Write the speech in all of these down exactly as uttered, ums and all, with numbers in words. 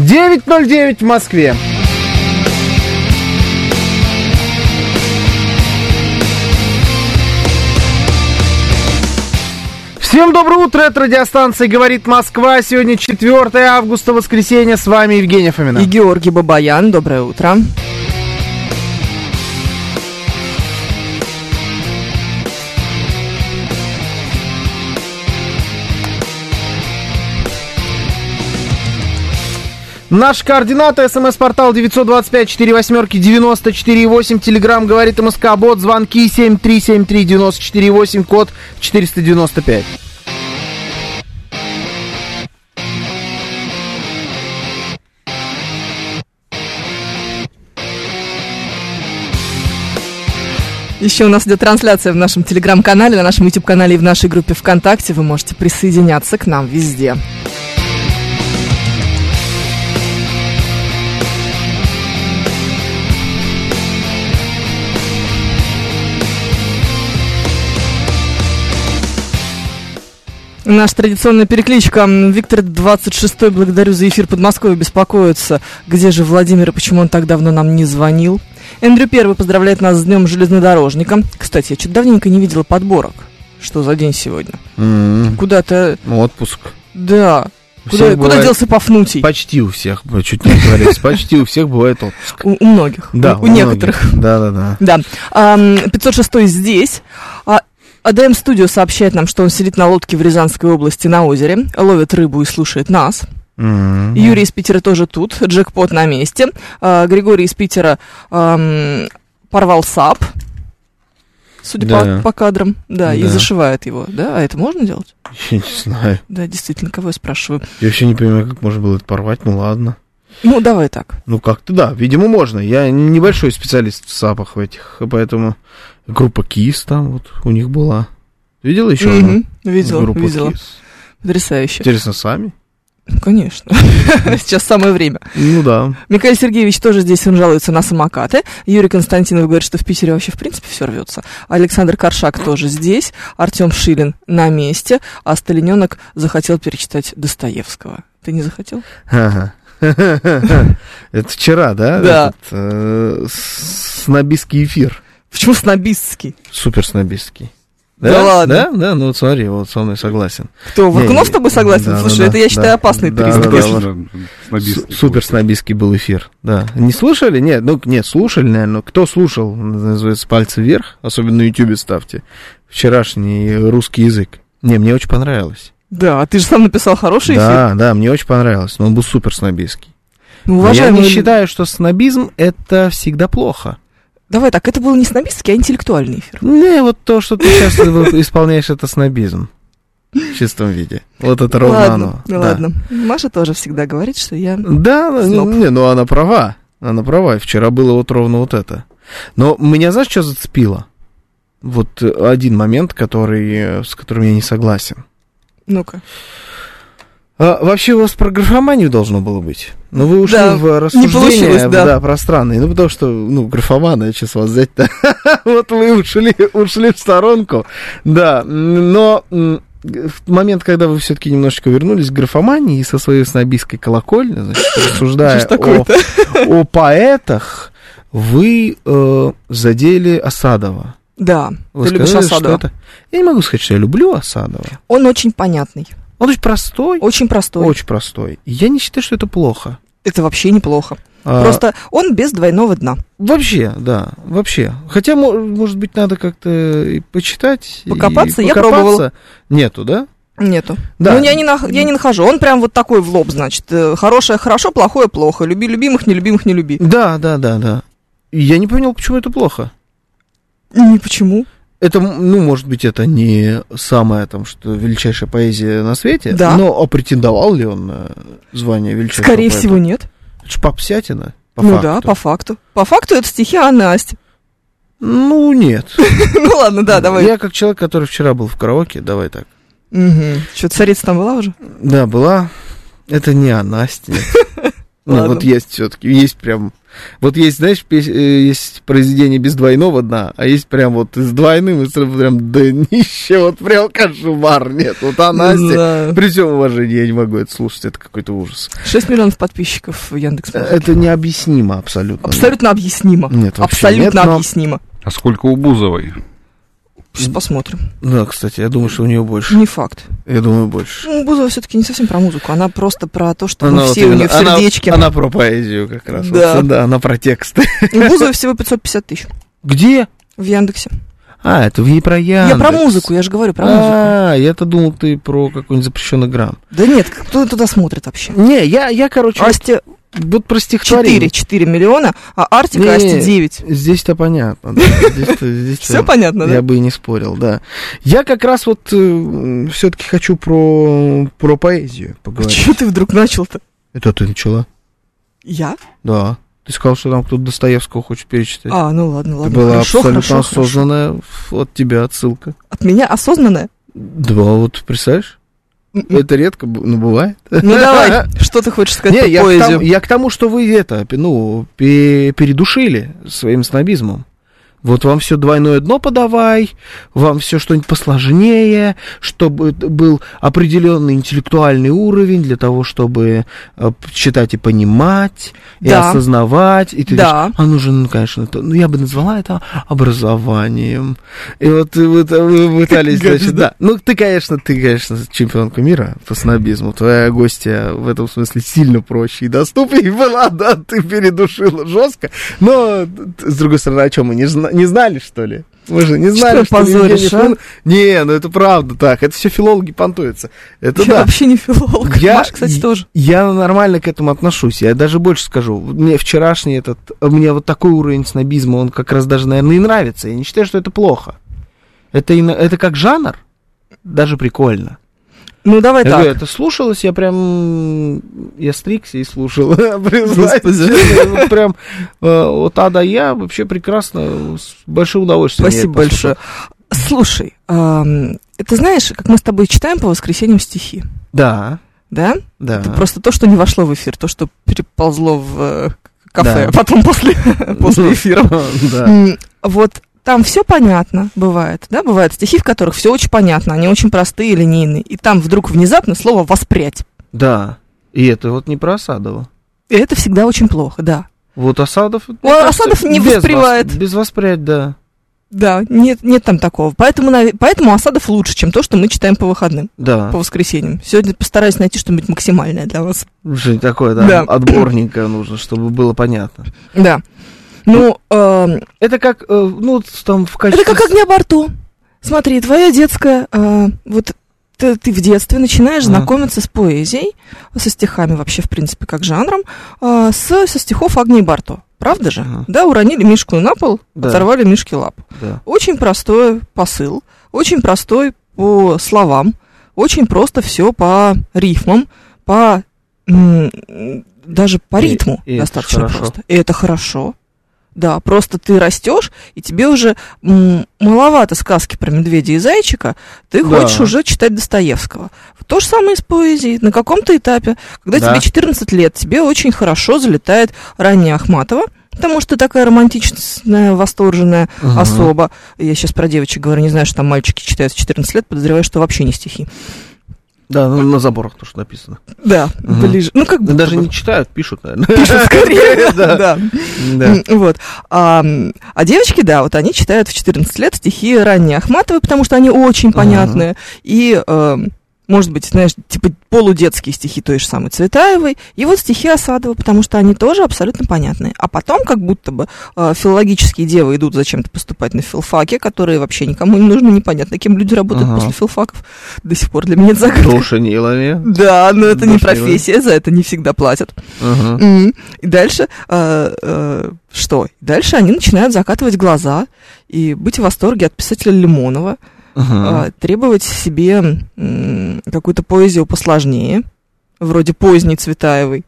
девять ноль девять в Москве. Всем доброе утро, это радиостанция «Говорит Москва». Сегодня четвёртое августа, воскресенье. С вами Евгения Фомина. И Георгий Бабаян. Доброе утро. Наши координаты: смс-портал девять два пять четыре восемь девяносто четыре восемь, телеграмм «Говорит МСК Бот», звонки семь три семь три девяносто четыре восемь, код четыреста девяносто пять. Еще у нас идет трансляция в нашем телеграм-канале, на нашем YouTube-канале и в нашей группе ВКонтакте. Вы можете присоединяться к нам везде. Наша традиционная перекличка. Виктор двадцать шестой, благодарю за эфир. Подмосковье беспокоится. Где же Владимир и почему он так давно нам не звонил? Эндрю Первый поздравляет нас с Днем железнодорожника. Кстати, я что-то давненько не видела подборок. Что за день сегодня? Mm-hmm. Куда-то... Отпуск. Да. Куда, бывает... куда делся Пафнутий? Почти у всех, чуть не говорится, почти у всех бывает отпуск. У, у многих. Да, у, у некоторых. Да-да-да. Да. А, пятьсот шестой здесь. А, АДМ Студио сообщает нам, что он сидит на лодке в Рязанской области на озере, ловит рыбу и слушает нас. Mm-hmm. Юрий из Питера тоже тут, джекпот на месте. А, Григорий из Питера а, порвал САП, судя да. по, по кадрам, да, да, и зашивает его. Да, а это можно делать? Я не знаю. Да, действительно, кого я спрашиваю? Я вообще не понимаю, как можно было это порвать, ну ладно. Ну, давай так. Ну, как-то да, видимо, можно. Я небольшой специалист в САПах в этих, поэтому группа КИС там вот у них была. Видела еще mm-hmm. одну? Видела, группу видела. КИС. Потрясающе. Интересно, сами? Конечно. Сейчас самое время. Ну да. Михаил Сергеевич тоже здесь, он жалуется на самокаты. Юрий Константинов говорит, что в Питере вообще в принципе все рвется. Александр Коршак тоже здесь. Артем Шилин на месте. А Сталиненок захотел перечитать Достоевского. Ты не захотел? Ага. Это вчера, да? Да. Снобистский эфир. Почему снобистский? Супер снобистский. Да, да ладно? Да, да, ну вот смотри, вот со мной согласен. Кто, Варкунов с тобой согласен? Да, Слушай, да, это, я да, считаю, опасный да, признак. Да, да, да. Супер снобистский был эфир, да. Не слушали? Нет, ну, нет, слушали, наверное. Кто слушал, называется, пальцы вверх, особенно на Ютубе ставьте. Вчерашний русский язык. Не, мне очень понравилось. Да, ты же сам написал хороший эфир. Да, да, мне очень понравилось, но он был супер снобистский. Ну, уважаемый... Я не считаю, что снобизм — это всегда плохо. Давай так, это был не снобистский, а интеллектуальный эфир. Не, вот то, что ты сейчас исполняешь, это снобизм. В чистом виде. Вот это ровно ладно, оно. Ну да. ладно. Маша тоже всегда говорит, что я Да, сноб. Не, ну она права. Она права. И вчера было вот ровно вот это. Но меня, знаешь, что зацепило? Вот один момент, который, с которым я не согласен. Ну-ка. А, вообще у вас про графоманию должно было быть. Но вы ушли да, в рассуждение да. Да, пространные. Ну, потому что, ну, графоманы, сейчас вас взять-то. Вот вы ушли, ушли в сторонку. Да, но в момент, когда вы все-таки немножечко вернулись к графомании и со своей снобистской колокольни, значит, рассуждая о, о поэтах, вы э, задели Асадова. Да, вы ты сказали, любишь Асадова. Это... Я не могу сказать, что я люблю Асадова. Он очень понятный. Он очень простой. Очень простой. Очень простой. Я не считаю, что это плохо. Это вообще неплохо. А... Просто он без двойного дна. Вообще, да, вообще. Хотя, может быть, надо как-то и почитать. Покопаться? И я покопаться. пробовала. Нету, да? Нету. Да. Ну, я не, на... я не нахожу. Он прям вот такой в лоб, значит. Хорошее хорошо, плохое плохо. Люби любимых, нелюбимых не люби. Да, да, да, да. И я не понял, почему это плохо. Не почему. Это, ну, может быть, это не самая, там, что величайшая поэзия на свете, да. но а претендовал ли он на звание величайшего Скорее поэта? всего, нет. Это ж попсятина, по ну факту. да, по факту. По факту это стихи Анны Асти. Ну, нет. Ну, ладно, да, давай. Я как человек, который вчера был в караоке, давай так. Что, царица там была уже? Да, была. Это не Анна Асти. Ну, вот есть все-таки, есть прям... Вот есть, знаешь, есть произведение без двойного дна, а есть прям вот с двойным, и прям днище, вот прям кошмар. Нет, вот а Настя, да. При всем уважении, я не могу это слушать, это какой-то ужас. шесть миллионов подписчиков в Яндекс.Музыке. Это необъяснимо абсолютно. Абсолютно нет. объяснимо. Нет, абсолютно нет, но... объяснимо. А сколько у Бузовой? Сейчас посмотрим. Да, кстати, я думаю, что у нее больше. Не факт. Я думаю, больше. Ну, Бузова все-таки не совсем про музыку, она просто про то, что она мы вот все именно, у нее в сердечке. Она, она про поэзию как раз. Да. Вот, да, она про тексты. У Бузовой всего пятьсот пятьдесят тысяч. Где? В Яндексе. А, это не про Яндекс. Я про музыку, я же говорю про музыку. А, я-то думал, ты про какой-нибудь запрещенный грамм. Да нет, кто туда смотрит вообще? Не, я, я короче... Асти... Вот про стихотворение. четыре миллиона, а Артика Асти девять. Здесь-то понятно. Все понятно, да? Я бы и не спорил, да. Я как раз вот все-таки хочу про поэзию поговорить. Чего ты вдруг начал-то? Это ты начала? Я? Да. Ты сказал, что там кто-то Достоевского хочет перечитать. А, ну ладно, ладно. Это была хорошо, абсолютно хорошо, осознанная хорошо. От тебя отсылка. От меня осознанная? Да, вот представляешь? Это редко, ну, бывает. Ну, давай, что ты хочешь сказать Не, про поэзию? Я к, тому, я к тому, что вы это, ну, передушили своим снобизмом. Вот вам все двойное дно подавай, вам все что-нибудь посложнее, чтобы был определенный интеллектуальный уровень для того, чтобы читать и понимать, и да. осознавать. И ты да. говоришь, а нужно, ну, конечно, это, ну, я бы назвала это образованием. И вот вы, вы пытались, значит, да. Ну, ты, конечно, ты, конечно, чемпионка мира по снобизму. Твоя гостья в этом смысле сильно проще и доступнее была, да, ты передушила жестко. Но, с другой стороны, о чем мы не знаем? Не знали, что ли? Мы же не знали, что, что позоришь, а? Не, ну это правда так. Это все филологи понтуются. Это я да. вообще не филолог. Я, Маша, кстати, тоже. Я нормально к этому отношусь. Я даже больше скажу. Мне вчерашний этот... Мне вот такой уровень снобизма, он как раз даже, наверное, и нравится. Я не считаю, что это плохо. Это, это как жанр даже прикольно. Ну, давай я так. Говорю, это слушалось, я прям... Я стригся и слушал. Признаюсь, прям от А до Я вообще прекрасно, с большим удовольствием. Спасибо большое. Слушай, ты знаешь, как мы с тобой читаем по воскресеньям стихи? Да. Да? Да. Это просто то, что не вошло в эфир, то, что переползло в кафе, потом после эфира. Вот... Там все понятно бывает, да, бывают стихи, в которых все очень понятно, они очень простые, линейные, и там вдруг внезапно слово «воспрять». Да, и это вот не про Асадова. И это всегда очень плохо, да. Вот Асадов... Ну, Асадов не без воспревает. Вос, без «воспрять», да. Да, нет, нет там такого. Поэтому, поэтому Асадов лучше, чем то, что мы читаем по выходным, да. По воскресеньям. Сегодня постараюсь найти что-нибудь максимальное для вас. Что-нибудь такое, да, да. Отборненькое нужно, чтобы было понятно. Да. Ну, э, это как, э, ну, там в качестве... Это как огня борту. Смотри, твоя детская, э, вот ты, ты в детстве начинаешь а. знакомиться с поэзией, со стихами вообще, в принципе, как жанром, э, с, со стихов Агнии Барто. Правда же? А. Да, уронили Мишку на пол, да. Оторвали Мишке лапу. Да. Очень простой посыл, очень простой по словам, очень просто все по рифмам, по м- даже по ритму и, и достаточно просто. И это хорошо. Да, просто ты растешь, и тебе уже м- маловато сказки про медведя и зайчика, ты да. хочешь уже читать Достоевского. То же самое с поэзией. На каком-то этапе, когда да. тебе четырнадцать лет, тебе очень хорошо залетает ранняя Ахматова, потому что ты такая романтичная, восторженная угу. особа. Я сейчас про девочек говорю, не знаю, что там мальчики читают в четырнадцать лет, подозреваю, что вообще не стихи. Да, ну, на заборах то, что написано. Да, угу. ближе. Ну, как бы. Даже не читают, пишут, наверное. Пишут скорее, да. Вот. А девочки, да, вот они читают в четырнадцать лет стихи ранней Ахматовой, потому что они очень понятные. И, может быть, знаешь, типа полудетские стихи той же самой Цветаевой, и вот стихи Асадова, потому что они тоже абсолютно понятные. А потом, как будто бы, э, филологические девы идут зачем-то поступать на филфаке, которые вообще никому не нужны, непонятно, кем люди работают ага. после филфаков. До сих пор для меня это загадка. Душнилами. Да, но это не профессия, за это не всегда платят. Ага. Mm-hmm. И дальше, э, э, что? Дальше они начинают закатывать глаза и быть в восторге от писателя Лимонова, Uh-huh. требовать себе м, какую-то поэзию посложнее, вроде поздней Цветаевой,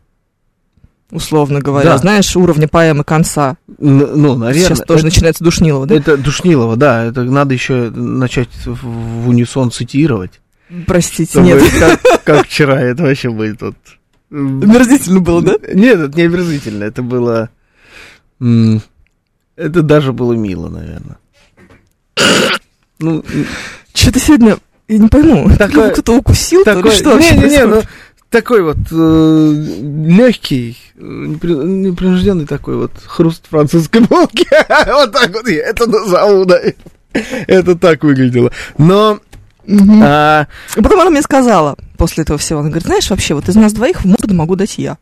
условно говоря, да. знаешь, уровня поэмы конца. Н- ну, наверное. Сейчас тоже это, начинается Душнилова, да? Это Душнилова, да, это надо еще начать в, в унисон цитировать. Простите, чтобы, нет. Как, как вчера, это вообще будет вот... Омерзительно было, да? Нет, это не омерзительно, это было... м- это даже было мило, наверное. Ну, что-то сегодня, я не пойму, такой, кто-то укусил, такой, то ли что вообще не, не, ну, такой вот э, легкий, непринужденный такой вот хруст французской булки. Вот так вот я это назову, да. Это так выглядело. Но... Угу. А... Потом она мне сказала после этого всего, она говорит, знаешь, вообще, вот из нас двоих в морду могу дать я.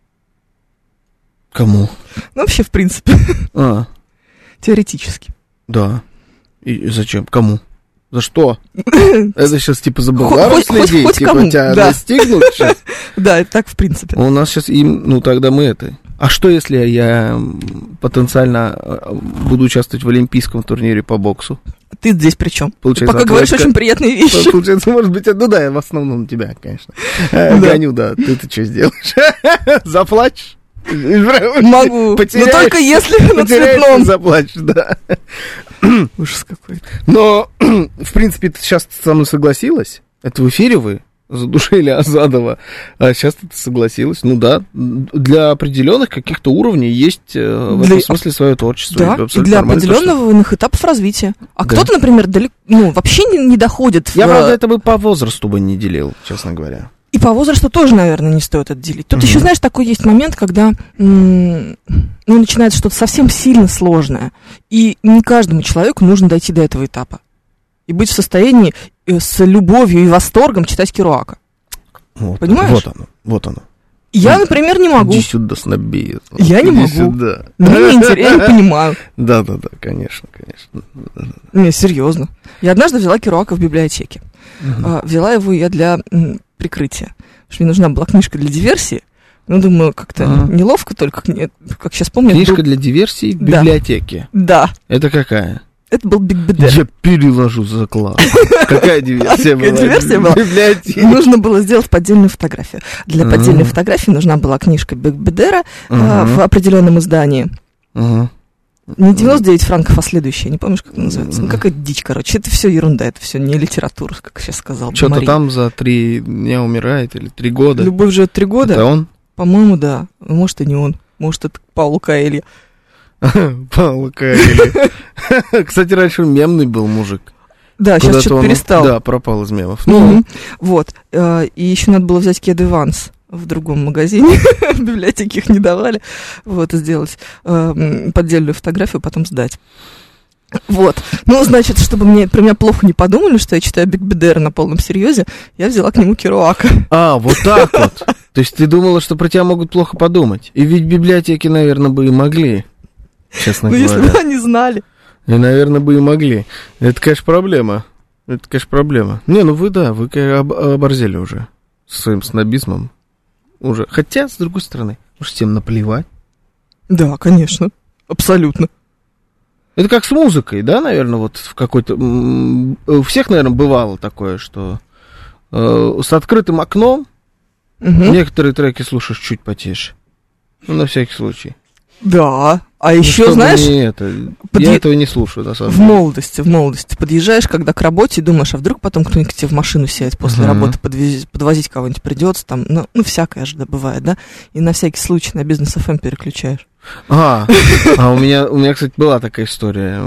Кому? Ну, вообще, в принципе. А. Теоретически. Да. И зачем? Кому? За что? Это сейчас типа за Болгару следить? Хоть типа кому. Тебя Да. настигнут сейчас? Да, это так в принципе. У нас сейчас им, ну тогда мы это... А что, если я потенциально буду участвовать в олимпийском турнире по боксу? Ты здесь при чем? Получается, пока атлетика... говоришь очень приятные вещи. Получается, может быть, ну да, я в основном тебя, конечно. Да. Гоню, да. Ты-то что сделаешь? Заплачешь? Могу, но только если на цветном. Заплачешь, да. Ужас какой-то. Но, в принципе, ты сейчас со мной согласилась? Это в эфире вы задушили Азадова, а сейчас ты согласилась. Ну да, для определенных каких-то уровней есть в для... этом смысле свое творчество. Да, и для определенных то, что... этапов развития. А да. Кто-то, например, далеко, ну, вообще не, не доходит. Я, в... правда, это бы по возрасту бы не делил, честно говоря. И по возрасту тоже, наверное, не стоит отделить. Тут mm-hmm. еще, знаешь, такой есть момент, когда м- ну, начинается что-то совсем сильно сложное. И не каждому человеку нужно дойти до этого этапа. И быть в состоянии с любовью и восторгом читать Керуака. Вот, понимаешь? Вот оно, вот оно. Я, например, не могу. Иди сюда, снобеец. Я не могу. Сюда. Мне не интересно, я не понимаю. Да-да-да, конечно, конечно. Не, серьезно. Я однажды взяла Керуака в библиотеке. Uh-huh. Взяла его я для м, прикрытия. Потому что мне нужна была книжка для диверсии. Ну, думаю, как-то uh-huh. неловко, только, как сейчас помню... Книжка был... для диверсии в библиотеке? Да. Это какая? Это был Биг Бедер. Я переложу заклад. Какая диверсия была? Какая диверсия была? Библиотеке. Нужно было сделать поддельную фотографию. Для поддельной фотографии нужна была книжка Биг Бедера в определенном издании. Не девяносто девять франков, а следующее. Не помнишь, как это называется? Ну, какая дичь, короче. Это все ерунда, это все не литература, как сейчас сказал. Что-то там за три дня умирает или три года. Любовь живет три года? Это он? По-моему, да. Может, и не он. Может, это Пауло Коэльо. Пауло Коэльо. Кстати, раньше мемный был мужик. Да, сейчас что-то перестал. Да, пропал из мемов. Вот. И еще надо было взять Кеды Ванс в другом магазине, в библиотеке их не давали, вот, и сделать э, поддельную фотографию, потом сдать. Вот. Ну, значит, чтобы мне, про меня плохо не подумали, что я читаю Биг Бедера на полном серьезе, я взяла к нему Керуака. А, вот так вот. То есть ты думала, что про тебя могут плохо подумать. И ведь библиотеки, наверное, бы и могли, честно говоря. Ну, если бы они знали. И, наверное, бы и могли. Это, конечно, проблема. Это, конечно, проблема. Не, ну вы, да, вы об- оборзели уже со своим снобизмом. Уже. Хотя, с другой стороны, может, всем наплевать. Да, конечно. Абсолютно. Это как с музыкой, да, наверное, вот в какой-то... У всех, наверное, бывало такое, что э, с открытым окном угу. некоторые треки слушаешь чуть потише. Ну, на всякий случай. Да. А ну, еще, знаешь... Это, подъ... Я этого не слушаю, на самом деле. В молодости, в молодости. Подъезжаешь, когда к работе, думаешь, а вдруг потом кто-нибудь к тебе в машину сядет после uh-huh. работы, подвез... подвозить кого-нибудь придется, там, ну, ну, всякое же бывает, да? И на всякий случай на бизнес эф эм переключаешь. А, а у меня, у меня, кстати, была такая история.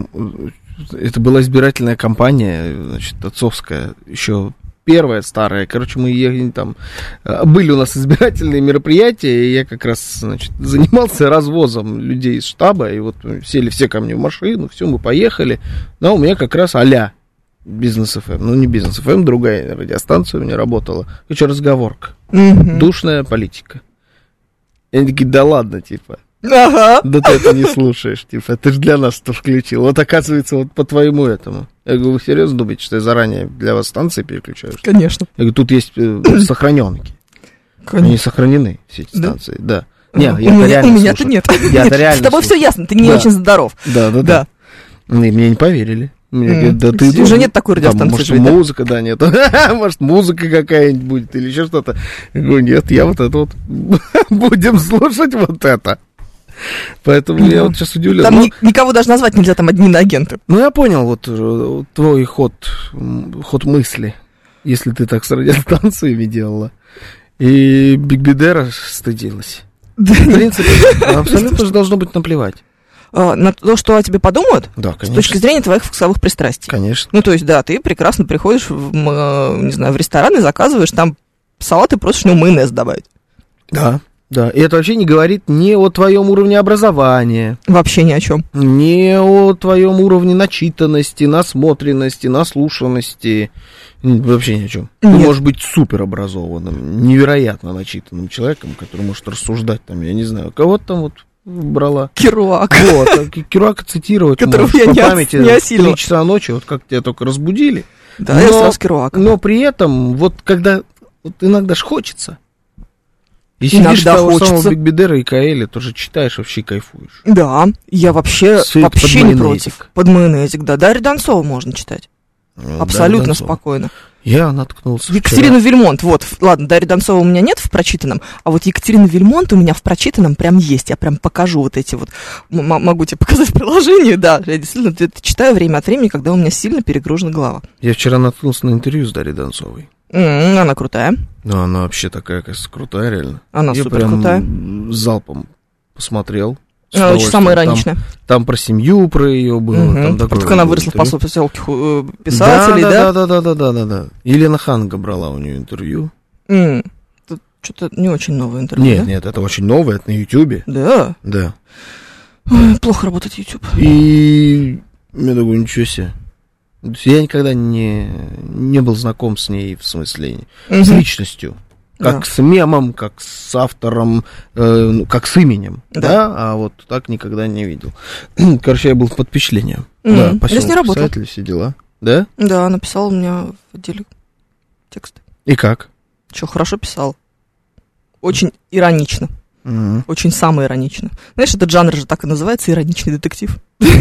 Это была избирательная кампания, значит, отцовская, еще... Первая, старая. Короче, мы ехали там... Были у нас избирательные мероприятия, и я как раз, значит, занимался развозом людей из штаба, и вот сели все ко мне в машину, все, мы поехали. Но у меня как раз а-ля бизнес эф эм. Ну, не бизнес эф эм, другая радиостанция у меня работала. Короче, разговорка. Mm-hmm. Душная политика. И они такие, да ладно, типа. Ага. Да ты это не слушаешь, типа, ты же для нас тоже включил. Вот оказывается, вот по твоему этому. Я говорю, вы серьезно думаете, что я заранее для вас станции переключаю? Конечно. Я говорю, тут есть э, сохраненки. Конечно. Они сохранены, все эти станции, да. да. Не, у, меня, у меня-то нет. Я-то реально с тобой все ясно, ты не да. очень здоров. Да, да, да. да. И мне не поверили. Мне mm. говорят, да ты уже думал, нет такой радиостанции. Может, жить, музыка, да, нет. Может, музыка какая-нибудь будет или еще что-то. Я говорю, нет, я вот это вот. Будем слушать вот это. Поэтому mm-hmm. я вот сейчас удивлен. Там но... ни- никого даже назвать нельзя, там одни агенты. Ну, я понял вот твой ход, ход мысли, если ты так с радиостанциями делала. И Биг Бедера стыдилась. В принципе, абсолютно же должно быть наплевать. На то, что о тебе подумают? Да, конечно. С точки зрения твоих вкусовых пристрастий. Конечно. Ну, то есть, да, ты прекрасно приходишь в, не знаю, в ресторан и заказываешь там салат и просишь, ну, майонез добавить. Да, да. И это вообще не говорит ни о твоем уровне образования. Вообще ни о чем. Не о твоем уровне начитанности, насмотренности, наслушанности. Вообще ни о чем. Ты можешь быть суперобразованным, невероятно начитанным человеком, который может рассуждать там, я не знаю, кого-то там вот брала. Керуак. Вот, Керуака цитировать которого я по не памяти не осилила. Три часа ночи, вот как тебя только разбудили. Да, но, я сразу Керуака. Но при этом, вот когда, вот иногда ж хочется. И иногда сидишь того хочется. самого Бигбедера и Каэля, тоже читаешь, вообще кайфуешь. Да, я вообще, Сыт вообще под не майонезик. против. Под майонезик, да. Дарью Донцову можно читать. Ну, Абсолютно спокойно. Я наткнулся Екатерину вчера. Вильмонт, вот, ладно, Дарьи Донцова у меня нет в прочитанном, а вот Екатерина Вильмонт у меня в прочитанном прям есть. Я прям покажу вот эти вот, м- могу тебе показать приложение, да. Я действительно это читаю время от времени, когда у меня сильно перегружена голова. Я вчера наткнулся на интервью с Дарьей Донцовой. М-м, она крутая. Ну, она вообще такая, кажется, крутая, реально. Она Я супер прям крутая. залпом посмотрел. Она очень самая ироничная. Там, там про семью, про ее было. Угу. Там такое Только она было выросла в интервью. поселке э, писателей, да? Да, да, да, да, да, да, да. Елена Ханга брала у нее интервью. М, Тут что-то не очень новое интервью, Нет, да? нет, это очень новое, это на Ютьюбе. Да. Да. Ой, плохо работает YouTube. И я думаю, ничего себе. Я никогда не, не был знаком с ней, в смысле, Угу. с личностью. Как Да. с мемом, как с автором, э, ну, как с именем, Да. да. А вот так никогда не видел. Короче, я был под впечатлением. Мгм. Да, Я с ней поселок работал. писателей, все дела. Да? Да, написал у меня в отделе тексты. И как? Че, хорошо писал. Очень иронично. Мгм. Очень самоиронично. Знаешь, этот жанр же так и называется, ироничный детектив.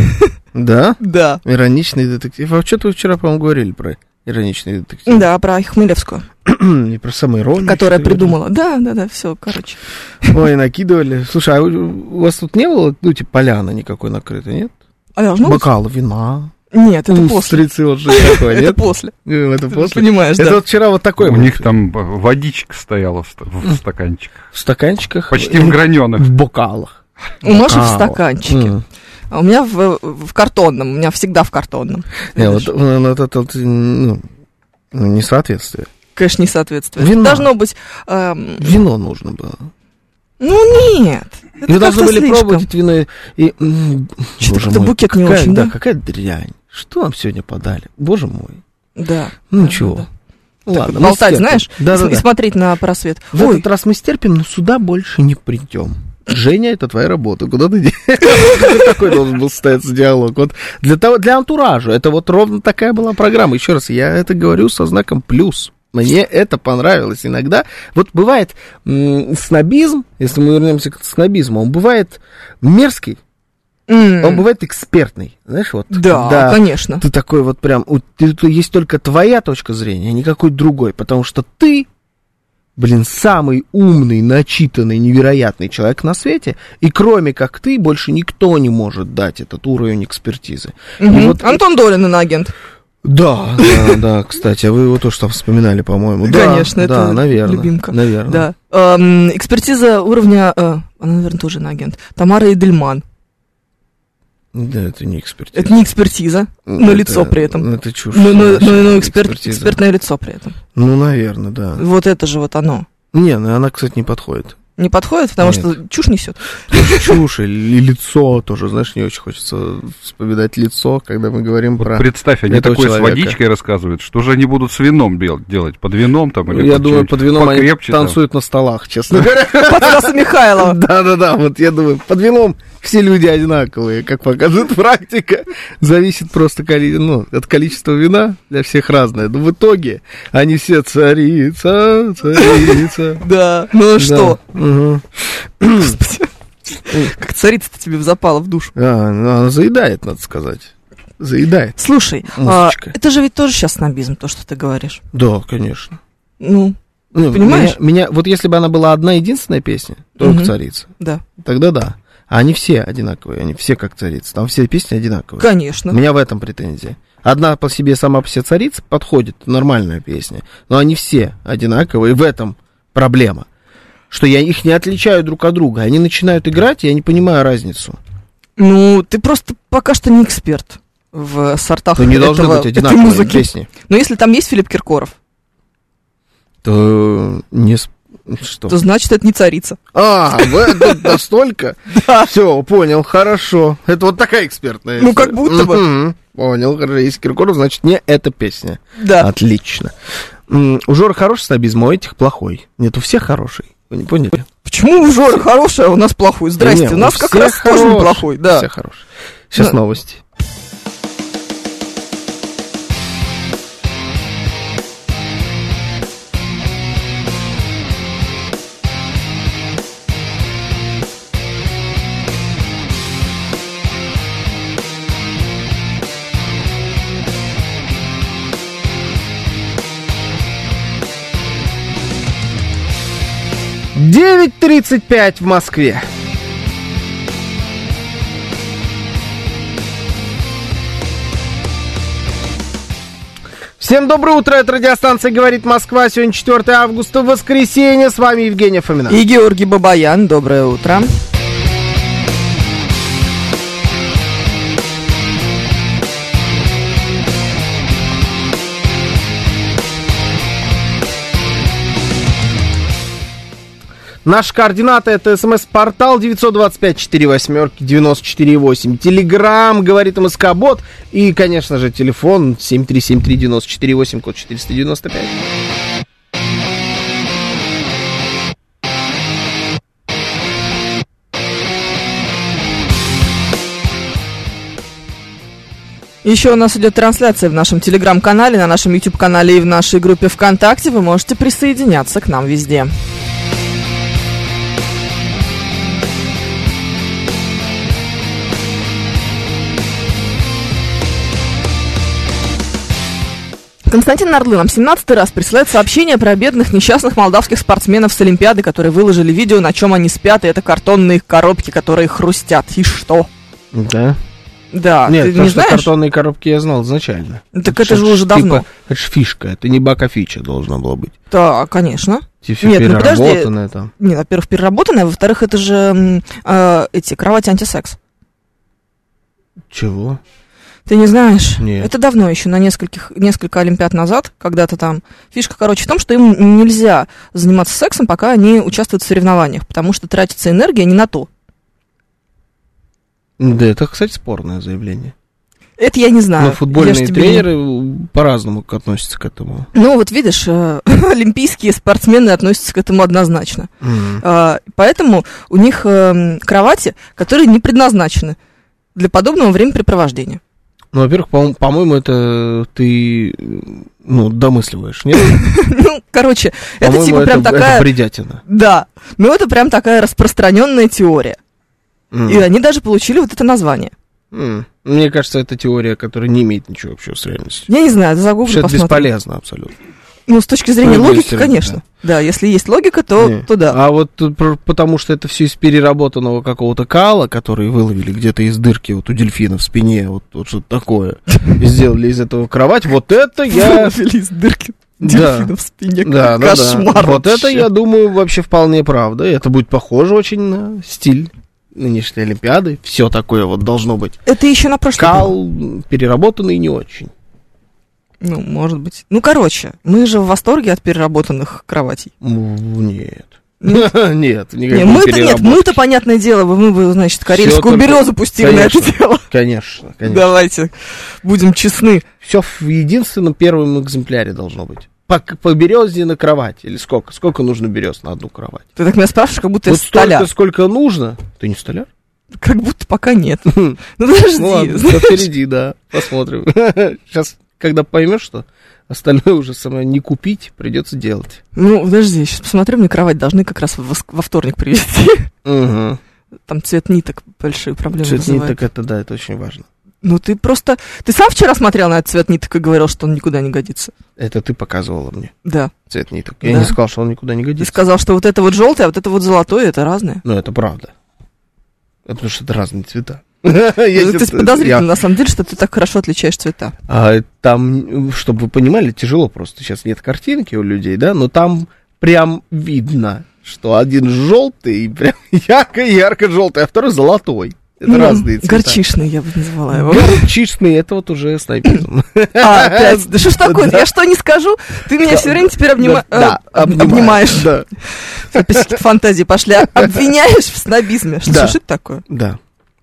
Да? Да. Ироничный детектив. А что-то вы вчера, по-моему, говорили про ироничный детектив. Да, про Хмелевскую, И про самоиронию. которая что ли? придумала. Да, да, да, все, короче. Ой, накидывали. Слушай, а у у вас тут не было, ну, типа, поляны никакой накрытой, нет? А должно быть? Бокал вина. Нет, это Ну, после. Устрицы, вот же такое, Это нет? после. Ну, Это Ты после? понимаешь, Это да. вот вчера вот такой У вот. них там водичка стояла в, ста- в стаканчиках. В стаканчиках. Почти в граненых. В бокалах. У Маши в Бокал. стаканчике. М. А у меня в, в картонном. У меня всегда в картонном. Не, вот, Видишь? ну, вот это вот, ну, ну, несоответствие. Конечно, несоответствие. Вино. Должно быть... эм, Вино нужно было. Ну, нет. Это Вы должны как-то были слишком. пробовать это вино и... и, м, Что-то боже как-то мой, букет не какая- очень, да? какая дрянь. Что нам сегодня подали? Боже мой. Да. Ну, да, ничего. да. Ну, Так, ладно, мы болтать, стерпим. знаешь, Да, и, да, с- и да. смотреть на просвет. В Ой, этот раз мы стерпим, но сюда больше не придем. Женя, это твоя работа. Куда ты денешься? Такой должен был состояться диалог. Вот для того, для антуража. Это вот ровно такая была программа. Еще раз, я это говорю со знаком плюс. Мне это понравилось иногда. Вот бывает м, снобизм, если мы вернемся к снобизму, он бывает мерзкий, м, он бывает экспертный. Знаешь, вот. да, когда конечно. ты такой вот прям, у- ты- ты- есть только твоя точка зрения, а никакой другой, потому что ты, блин, самый умный, начитанный, невероятный человек на свете, и кроме как ты, больше никто не может дать этот уровень экспертизы. Мгм. И вот- Антон Долин, иноагент. Да, да, да, кстати, а вы его тоже там вспоминали, по-моему. Да, Конечно, да, это наверное, любимка. наверное. Да. Эм, экспертиза уровня... э, она, наверное, тоже иноагент. Тамара Эдельман. Да, это не экспертиза. Это не экспертиза, но Это- лицо при этом. ну, Это чушь. Но, но, но, вообще, но эксперт, экспертиза. экспертное лицо при этом. Ну, наверное, да. Вот это же вот оно. Не, ну она, кстати, не подходит. Не подходит, потому Нет. что чушь несет. Чушь или лицо тоже, знаешь, не очень хочется вспоминать лицо, когда мы говорим Вот про... представь, они этого такое с человека. водичкой рассказывают. Что же они будут с вином бел- делать? Под вином там или Я под думаю, чем-нибудь под вином они покрепче там? танцуют на столах, честно говоря. Под Стаса Михайлова. Да-да-да, вот я думаю, под вином все люди одинаковые, как показывает практика. Зависит просто коли- ну, от количества вина, для всех разное. Но в итоге они все царица, царица. Да. Ну а что? Мгм. Господи. Как царица-то тебе запала в душу. А, ну, она заедает, надо сказать. Заедает. Слушай, а, Музычка. это же ведь тоже сейчас снобизм, то, что ты говоришь. Да, конечно. Ну, Ну, Понимаешь? Меня, меня- вот если бы она была одна единственная песня, только Мгм. царица, да, тогда да. А они все одинаковые, они все как царица. Там все песни одинаковые. У конечно. меня в этом претензия. Одна по себе сама по себе царица подходит, нормальная песня. Но они все одинаковые, и в этом проблема. что я их не отличаю друг от друга. Они начинают играть, и я не понимаю разницу. Ну, ты просто пока что не эксперт в сортах То не этого, должны быть этой одинаковые музыки. песни. Но если там есть Филипп Киркоров, То не... с- Что? то значит, это не царица. А, вы это настолько? Да. Все, понял, хорошо. Это вот такая экспертная Ну, история. как будто бы. Мгм. Понял, хорошо. Если Киркоров, значит, не эта песня. Да. Отлично. М, У Жоры хороший снобизм, а у этих плохой. Нет, у всех хороший. Вы не поняли? Почему у Жоры хорошая, а у нас плохой? Здрасте, Не, у нас как всех раз тоже хороший, неплохой. Да. Все хорошие. Сейчас Ну. новости. девять тридцать пять в Москве. Всем доброе утро, это радиостанция «Говорит Москва». Сегодня четвёртое августа, воскресенье. С вами Евгений Фомина. И Георгий Бабаян, доброе утро. Наши координаты — это смс-портал девять два пять четыре восемь девяносто четыре восемь. Телеграм, говорит МСК-бот. И, конечно же, телефон семь три семь три девять четыре восемь, код четыреста девяносто пять. Еще у нас идет трансляция в нашем телеграм-канале, на нашем YouTube-канале и в нашей группе ВКонтакте. Вы можете присоединяться к нам везде. Константин Нарлы нам семнадцатый раз присылает сообщение про бедных несчастных молдавских спортсменов с Олимпиады, которые выложили видео, на чем они спят, и это картонные коробки, которые хрустят. И что? Да? Да, Нет, ты потому не что знаешь? картонные коробки я знал изначально. Так это же уже давно. Типа, это же фишка, это не бака-фича должно было быть. Да, конечно. Типа Нет, ну подожди. переработанное там. Не, во-первых, переработанное, а во-вторых, это же м, э, эти кровати антисекс. Чего? Ты не знаешь? Нет. Это давно еще, на нескольких, несколько олимпиад назад, когда-то там. Фишка, короче, в том, что им нельзя заниматься сексом, пока они участвуют в соревнованиях, потому что тратится энергия не на то. Да, это, кстати, спорное заявление. Это я не знаю. Но Я ж футбольные тебе не- тренеры по-разному относятся к этому. Ну, вот видишь, э, олимпийские спортсмены относятся к этому однозначно. М. А, Поэтому у них э, кровати, которые не предназначены для подобного времяпрепровождения. Ну, во-первых, по- по-моему, это ты, ну, домысливаешь, нет? Ну, короче, это По-моему, типа прям это такая... бредятина. Да, ну это прям такая распространенная теория. М. И они даже получили вот это название. М. Мне кажется, это теория, которая не имеет ничего общего с реальностью. Я не знаю, загуглю, Что это посмотрим. бесполезно абсолютно. Ну, с точки зрения Справедливости логики, ради, конечно. Да, если есть логика, то, Не. то да. А вот тут про- потому что это все из переработанного какого-то кала, который выловили где-то из дырки вот у дельфина в спине, вот, вот что-то такое, и сделали из этого кровать, вот это я... Выловили из дырки Да. дельфина в спине. Да, да, Кошмар да. Вот это, вообще. я думаю, вообще вполне правда. Это будет похоже очень на стиль нынешней Олимпиады. Все такое вот должно быть. Это еще на прошлый Кал переработанный не очень. Ну, может быть. Ну, короче, мы же в восторге от переработанных кроватей. М, Нет. Нет? Нет, Не, никакой мы-то нет, переработки. мы-то, понятное дело, мы бы, значит, карельскую только- березу пустили на это Конечно. дело. Конечно, конечно. Давайте будем честны. Все в единственном первом экземпляре должно быть. По, по березе на кровать. Или сколько? Сколько нужно берез на одну кровать? Ты так меня спрашиваешь, как будто Вот я столяр. столько, сколько нужно. Ты не столяр? Как будто пока нет. Ну, подожди. Ну ладно, знаешь. всё впереди, да. Посмотрим. Сейчас, когда поймешь, что остальное уже самое не купить, придется делать. Ну, подожди, сейчас посмотрю, мне кровать должны как раз во, во вторник привезти. Угу. Там цвет ниток большие проблемы Цвет вызывает. ниток, это да, это очень важно. Ну, ты просто... Ты сам вчера смотрел на этот цвет ниток и говорил, что он никуда не годится. Это ты показывала мне Да. цвет ниток. Я Да. не сказал, что он никуда не Ты годится. сказал, что вот это вот желтое, а вот это вот золотое, это разное. Но это правда. Это потому что это разные цвета. Ну, Если ты ты- подозрительно, я- на самом деле, что ты так хорошо отличаешь цвета. А там, чтобы вы понимали, тяжело просто. Сейчас нет картинки у людей, да, но там прям видно, что один желтый, прям ярко-ярко желтый, а второй золотой. Это ну, разные цвета. Горчичный, я бы назвала его. Горчичный, это вот уже снайпизм. А, опять, да что ж такое? Я что не скажу? Ты меня все время теперь обнимаешь. Да. Опять какие-то фантазии пошли. Обвиняешь в снобизме. Что это такое? Да.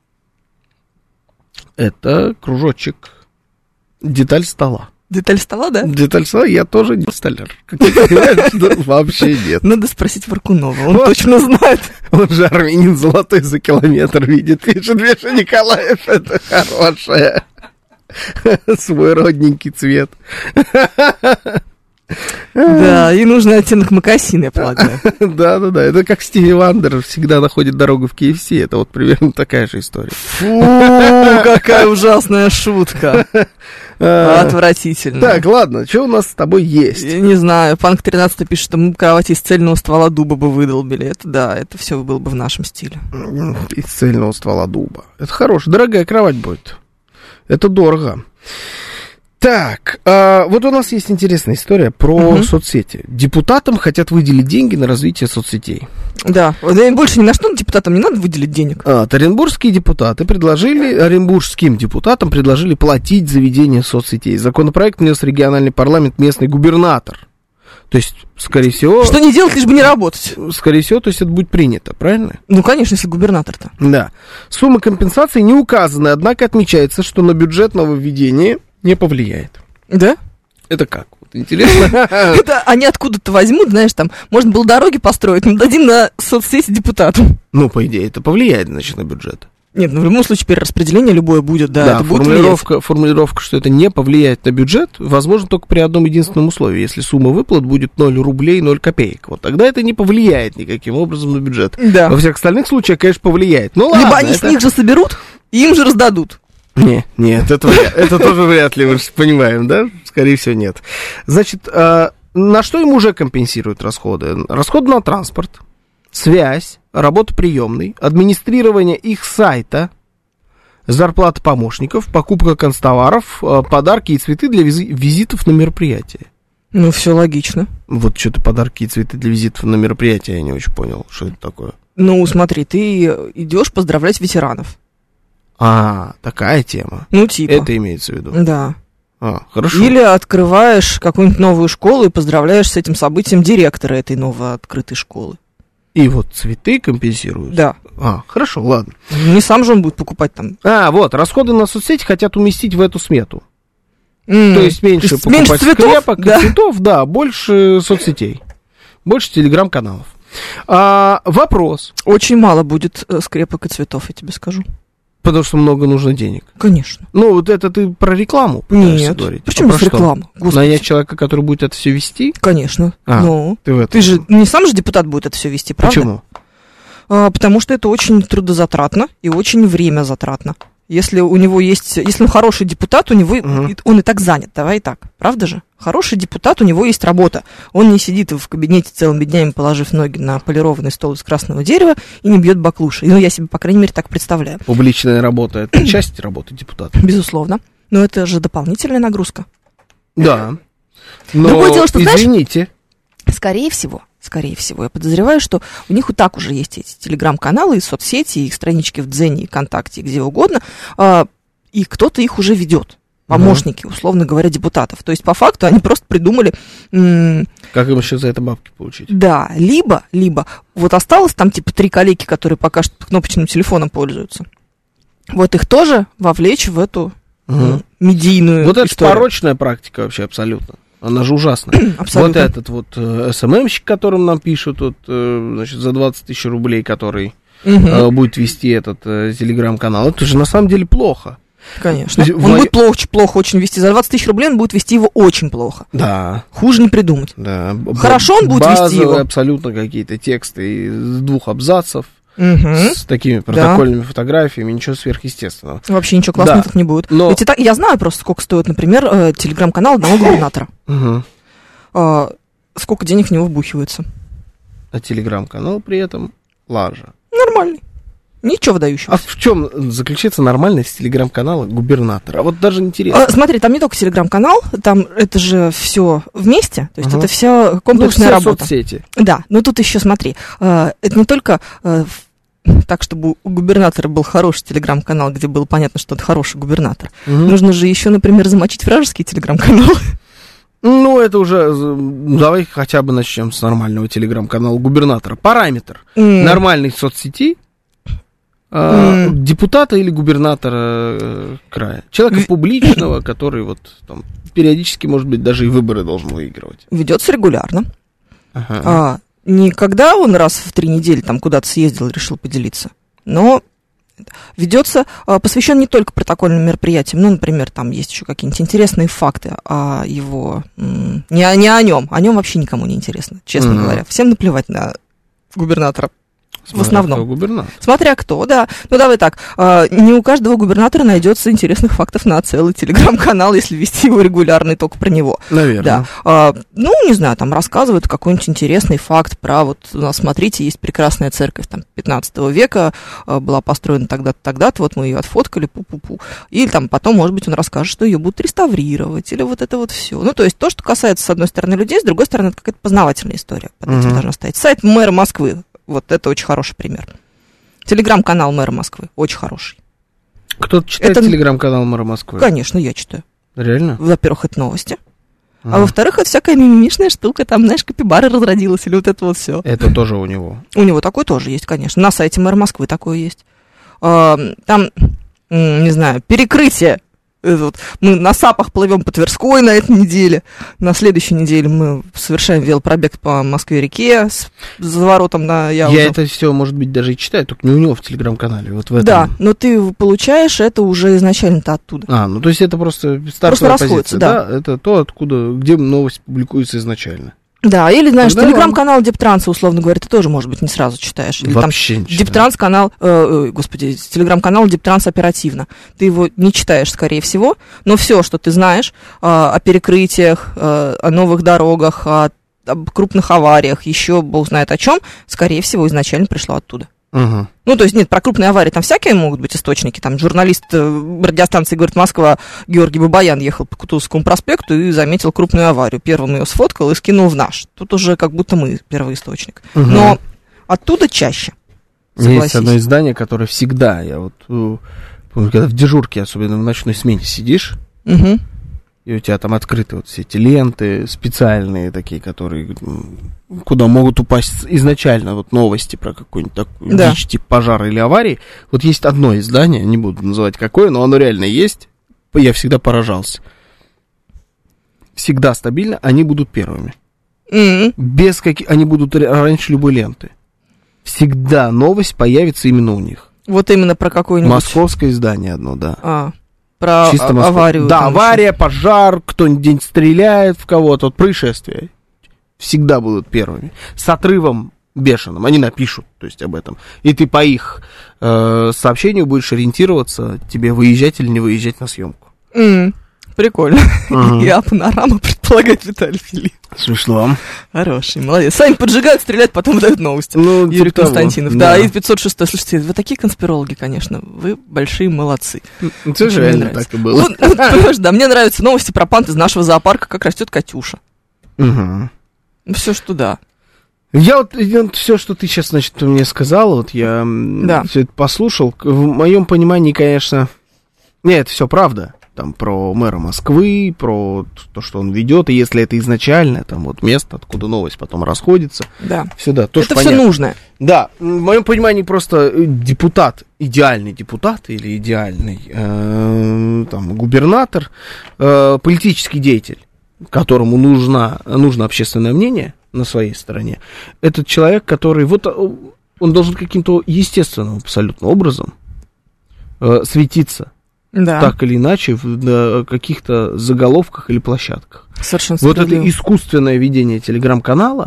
Это кружочек. Деталь стола. Деталь стола, да? Деталь стола, я тоже не столяр. Вообще нет. Надо спросить Варкунова, он точно знает. Он же армянин золотой за километр видит. Пишет, Миша Николаев, это хорошее. Свой родненький цвет. Да, и нужный оттенок мокасин, я полагаю. Да-да-да, это как Стиви Вандер всегда находит дорогу в кей эф си, это вот примерно такая же история. Фу, какая ужасная шутка. Отвратительно. Так, ладно, что у нас с тобой есть? Я не знаю, Панк тринадцать пишет, что мы кровать из цельного ствола дуба бы выдолбили. Это да, это все было бы в нашем стиле. Из цельного ствола дуба. Это хорошо, дорогая кровать будет. Это дорого. Так, а, вот у нас есть интересная история про угу. соцсети. Депутатам хотят выделить деньги на развитие соцсетей. Да, больше ни на что депутатам не надо выделить денег. А, оренбургские депутаты предложили, оренбургским депутатам предложили платить за ведение соцсетей. Законопроект внес в региональный парламент местный губернатор. То есть, скорее всего... Что не делать, лишь бы не работать. Скорее всего, то есть это будет принято, правильно? Ну, конечно, если губернатор-то. Да. Сумма компенсации не указаны, однако отмечается, что на бюджет нововведения не повлияет. Да? Это как? Вот интересно. Это они откуда-то возьмут, знаешь, там, можно было дороги построить, но дадим на соцсети депутатам. Ну, по идее, это повлияет, значит, на бюджет. Нет, ну в любом случае перераспределение любое будет, да, да это формулировка, будет формулировка, что это не повлияет на бюджет, возможно только при одном единственном условии. Если сумма выплат будет ноль рублей ноль копеек, вот тогда это не повлияет никаким образом на бюджет. Да. Во всех остальных случаях, конечно, повлияет. Ну, ладно, либо они это... с них же соберут, и им же раздадут. Не, нет, это, это тоже вряд ли, мы же понимаем, да? Скорее всего, нет. Значит, на что им уже компенсируют расходы? Расходы на транспорт, связь, работа приемной, администрирование их сайта, зарплата помощников, покупка канцтоваров, подарки и цветы для визитов на мероприятия. Ну, все логично. Вот что-то подарки и цветы для визитов на мероприятия, я не очень понял, что это такое. Ну, смотри, ты идешь поздравлять ветеранов. А, такая тема. Ну, типа. Это имеется в виду. Да. А, хорошо. Или открываешь какую-нибудь новую школу и поздравляешь с этим событием директора этой новооткрытой школы. И вот цветы компенсируют? Да. А, хорошо, ладно. Не сам же он будет покупать там. А, вот, расходы на соцсети хотят уместить в эту смету. Mm. То есть меньше То есть покупать меньше цветов, скрепок, да. цветов, да, больше соцсетей, больше телеграм-каналов. А, вопрос. Очень мало будет э, скрепок и цветов, я тебе скажу. Потому что много нужно денег. Конечно. Ну, вот это ты про рекламу пытаешься Нет. говорить. Почему а про реклама? Нанять человека, который будет это все вести? Конечно. А, ну, ты в этом. Ты же не сам же депутат будет это все вести, правда? Почему? А, потому что это очень трудозатратно и очень время затратно. Если у него есть, если он хороший депутат, у него uh-huh. он и так занят, давай и так, правда же? Хороший депутат, у него есть работа. Он не сидит в кабинете целыми днями, положив ноги на полированный стол из красного дерева и не бьет баклуши. Ну, я себе, по крайней мере, так представляю. Публичная работа – это часть работы депутата. Безусловно. Но это же дополнительная нагрузка. Да. Но, другое дело, что, извините. Знаешь, скорее всего, скорее всего, я подозреваю, что у них и так уже есть эти телеграм-каналы, и соцсети, и их странички в Дзене, и ВКонтакте, и где угодно, и кто-то их уже ведет. Помощники, условно говоря, депутатов. То есть, по факту, они просто придумали... М- как им еще за это бабки получить? Да, либо, либо, вот осталось там типа три коллеги, которые пока что кнопочным телефоном пользуются. Вот их тоже вовлечь в эту угу. м- медийную Вот историю. Это порочная практика вообще абсолютно. Она же ужасная. Абсолютно. Вот этот вот э, эс эм эм-щик, которым нам пишут, вот, э, значит, за двадцать тысяч рублей, который угу. э, будет вести этот э, телеграм-канал, это же на самом деле плохо. Конечно. Есть, он в... будет плохо, плохо очень вести. За двадцать тысяч рублей он будет вести его очень плохо. Да. Хуже не придумать. Да. Хорошо он будет Базовые вести его. Абсолютно какие-то тексты из двух абзацев. Угу. С такими протокольными да. фотографиями, ничего сверхъестественного. Вообще ничего классного да. тут не будет. Но... Ведь и так, я знаю просто, сколько стоит, например, э, телеграм-канал одного губернатора. Угу. Э, сколько денег в него вбухивается. А телеграм-канал при этом лажа. Нормальный. Ничего выдающегося. А в чем заключается нормальность телеграм-канала губернатора? А вот даже интересно. А, смотри, там не только телеграм-канал, там это же все вместе, то есть Ага. это все комплексная ну, все работа. соцсети. Да, но тут еще смотри, э, это не только э, в- так, чтобы у губернатора был хороший телеграм-канал, где было понятно, что это хороший губернатор. Мгм. Нужно же еще, например, замочить вражеский телеграм-канал. Ну, это уже... э, Давай хотя бы начнем с нормального телеграм-канала губернатора. Параметр М. нормальной соцсети э, депутата или губернатора э, края. Человека В- публичного, который вот там периодически, может быть, даже и выборы должен выигрывать. Ведется регулярно. Ага. А, не когда он раз в три недели там куда-то съездил и решил поделиться, но ведется, а, посвящен не только протокольным мероприятиям, ну, например, там есть еще какие-нибудь интересные факты о его, м, не, о- не о нем, о нем вообще никому не интересно, честно Мгм. говоря. Всем наплевать на губернатора. В основном. Кто губернатор. Смотря кто, да. Ну, давай так, а, не у каждого губернатора найдется интересных фактов на целый телеграм-канал, если вести его регулярно и только про него. Наверное. Да. А, ну, не знаю, там рассказывают какой-нибудь интересный факт про вот, у нас, смотрите, есть прекрасная церковь там пятнадцатого века, а, была построена тогда-то, тогда-то, вот мы ее отфоткали, пу-пу-пу. Или там потом, может быть, он расскажет, что ее будут реставрировать, или вот это вот все. Ну, то есть то, что касается, с одной стороны, людей, с другой стороны, это какая-то познавательная история. Под этим Мгм. должна стоять. Сайт мэра Москвы, вот это очень хороший пример. Телеграм-канал мэра Москвы, очень хороший. Кто-то читает Это- телеграм-канал мэра Москвы? Конечно, я читаю. Реально? Во-первых, это новости. Ага. А во-вторых, это всякая мимимишная штука, там, знаешь, капибара разродилась, или вот это вот все. Это тоже у него. У него такое тоже есть, конечно. На сайте мэра Москвы такое есть. А, Там, м, не знаю, перекрытие. Это вот мы на САПах плывем по Тверской на этой неделе. На следующей неделе мы совершаем велопробег по Москве-реке с заворотом на Яузу. Я это все, может быть, даже и читаю, только не у него в телеграм-канале. Вот в этом. Да, но ты получаешь это уже изначально-то оттуда. А, ну то есть это просто стартовая расходится, позиция, да. да? Это то, откуда, где новость публикуется изначально. Да, или, знаешь, Тогда телеграм-канал Дептранса, условно говоря, ты тоже, может быть, не сразу читаешь. Или Вообще там не читаю. Дептранс-канал, э, э, господи, телеграм-канал Дептранс оперативно. Ты его не читаешь, скорее всего, но все, что ты знаешь э, о перекрытиях, э, о новых дорогах, о, об крупных авариях, еще бог знает о чем, скорее всего, изначально пришло оттуда. Ага. Ну, то есть, нет, про крупные аварии там всякие могут быть источники. Там журналист э, радиостанции «Говорит Москва» Георгий Бабаян ехал по Кутузовскому проспекту и заметил крупную аварию. Первым ее сфоткал и скинул в наш. Тут уже как будто мы первый источник. Мгм. Но оттуда чаще. Есть Согласись. одно издание, которое всегда, я вот э, помню, когда в дежурке, особенно в ночной смене сидишь, Мгм. и у тебя там открыты вот все эти ленты специальные такие, которые, м, куда могут упасть изначально вот новости про какую-нибудь такую Да. дичь, типа пожара или аварии. Вот есть одно издание, не буду называть какое, но оно реально есть. Я всегда поражался. Всегда стабильно, они будут первыми. М. Без каких... Они будут р- раньше любой ленты. Всегда новость появится именно у них. Вот именно про какое-нибудь... Московское издание одно, да. А, про Чисто а- Москва. аварию. Да, там авария, пожар, кто-нибудь стреляет в кого-то, вот происшествия. Всегда будут первыми. С отрывом бешеным. Они напишут, то есть, об этом. И ты по их э, сообщению будешь ориентироваться, тебе выезжать или не выезжать на съемку. ещё. М. Прикольно. Ага. И а панорама предполагает Виталий Филипп. Смешно. Хороший, молодец. Сами поджигают, стреляют, потом выдают новости. Ну, Юрий типа того. Константинов. Да, и пятьсот шестой. Слушайте, вы такие конспирологи, конечно. Вы большие молодцы. Ну, это же Мне реально нравится. так и было. Вот, вот, понимаешь, да, мне нравятся новости про панд из нашего зоопарка, как растет Катюша. Мгм. Ну, все, что да. Я вот, все, что ты сейчас, значит, мне сказал, вот я Да. все это послушал. К- В моем понимании, конечно, нет, все правда. Там про мэра Москвы, про то, что он ведет, и если это изначально, там вот место, откуда новость потом расходится, Да. все, да, тоже Это все понятно. нужное. Да, в моем понимании просто э, депутат, идеальный депутат или идеальный э, там, губернатор, э, политический деятель, которому нужна, нужно общественное мнение на своей стороне, этот человек, который вот э, он должен каким-то естественным абсолютно образом э, светиться Да, так или иначе в на каких-то заголовках или площадках. совершенно Вот это справедливо. искусственное ведение телеграм-канала.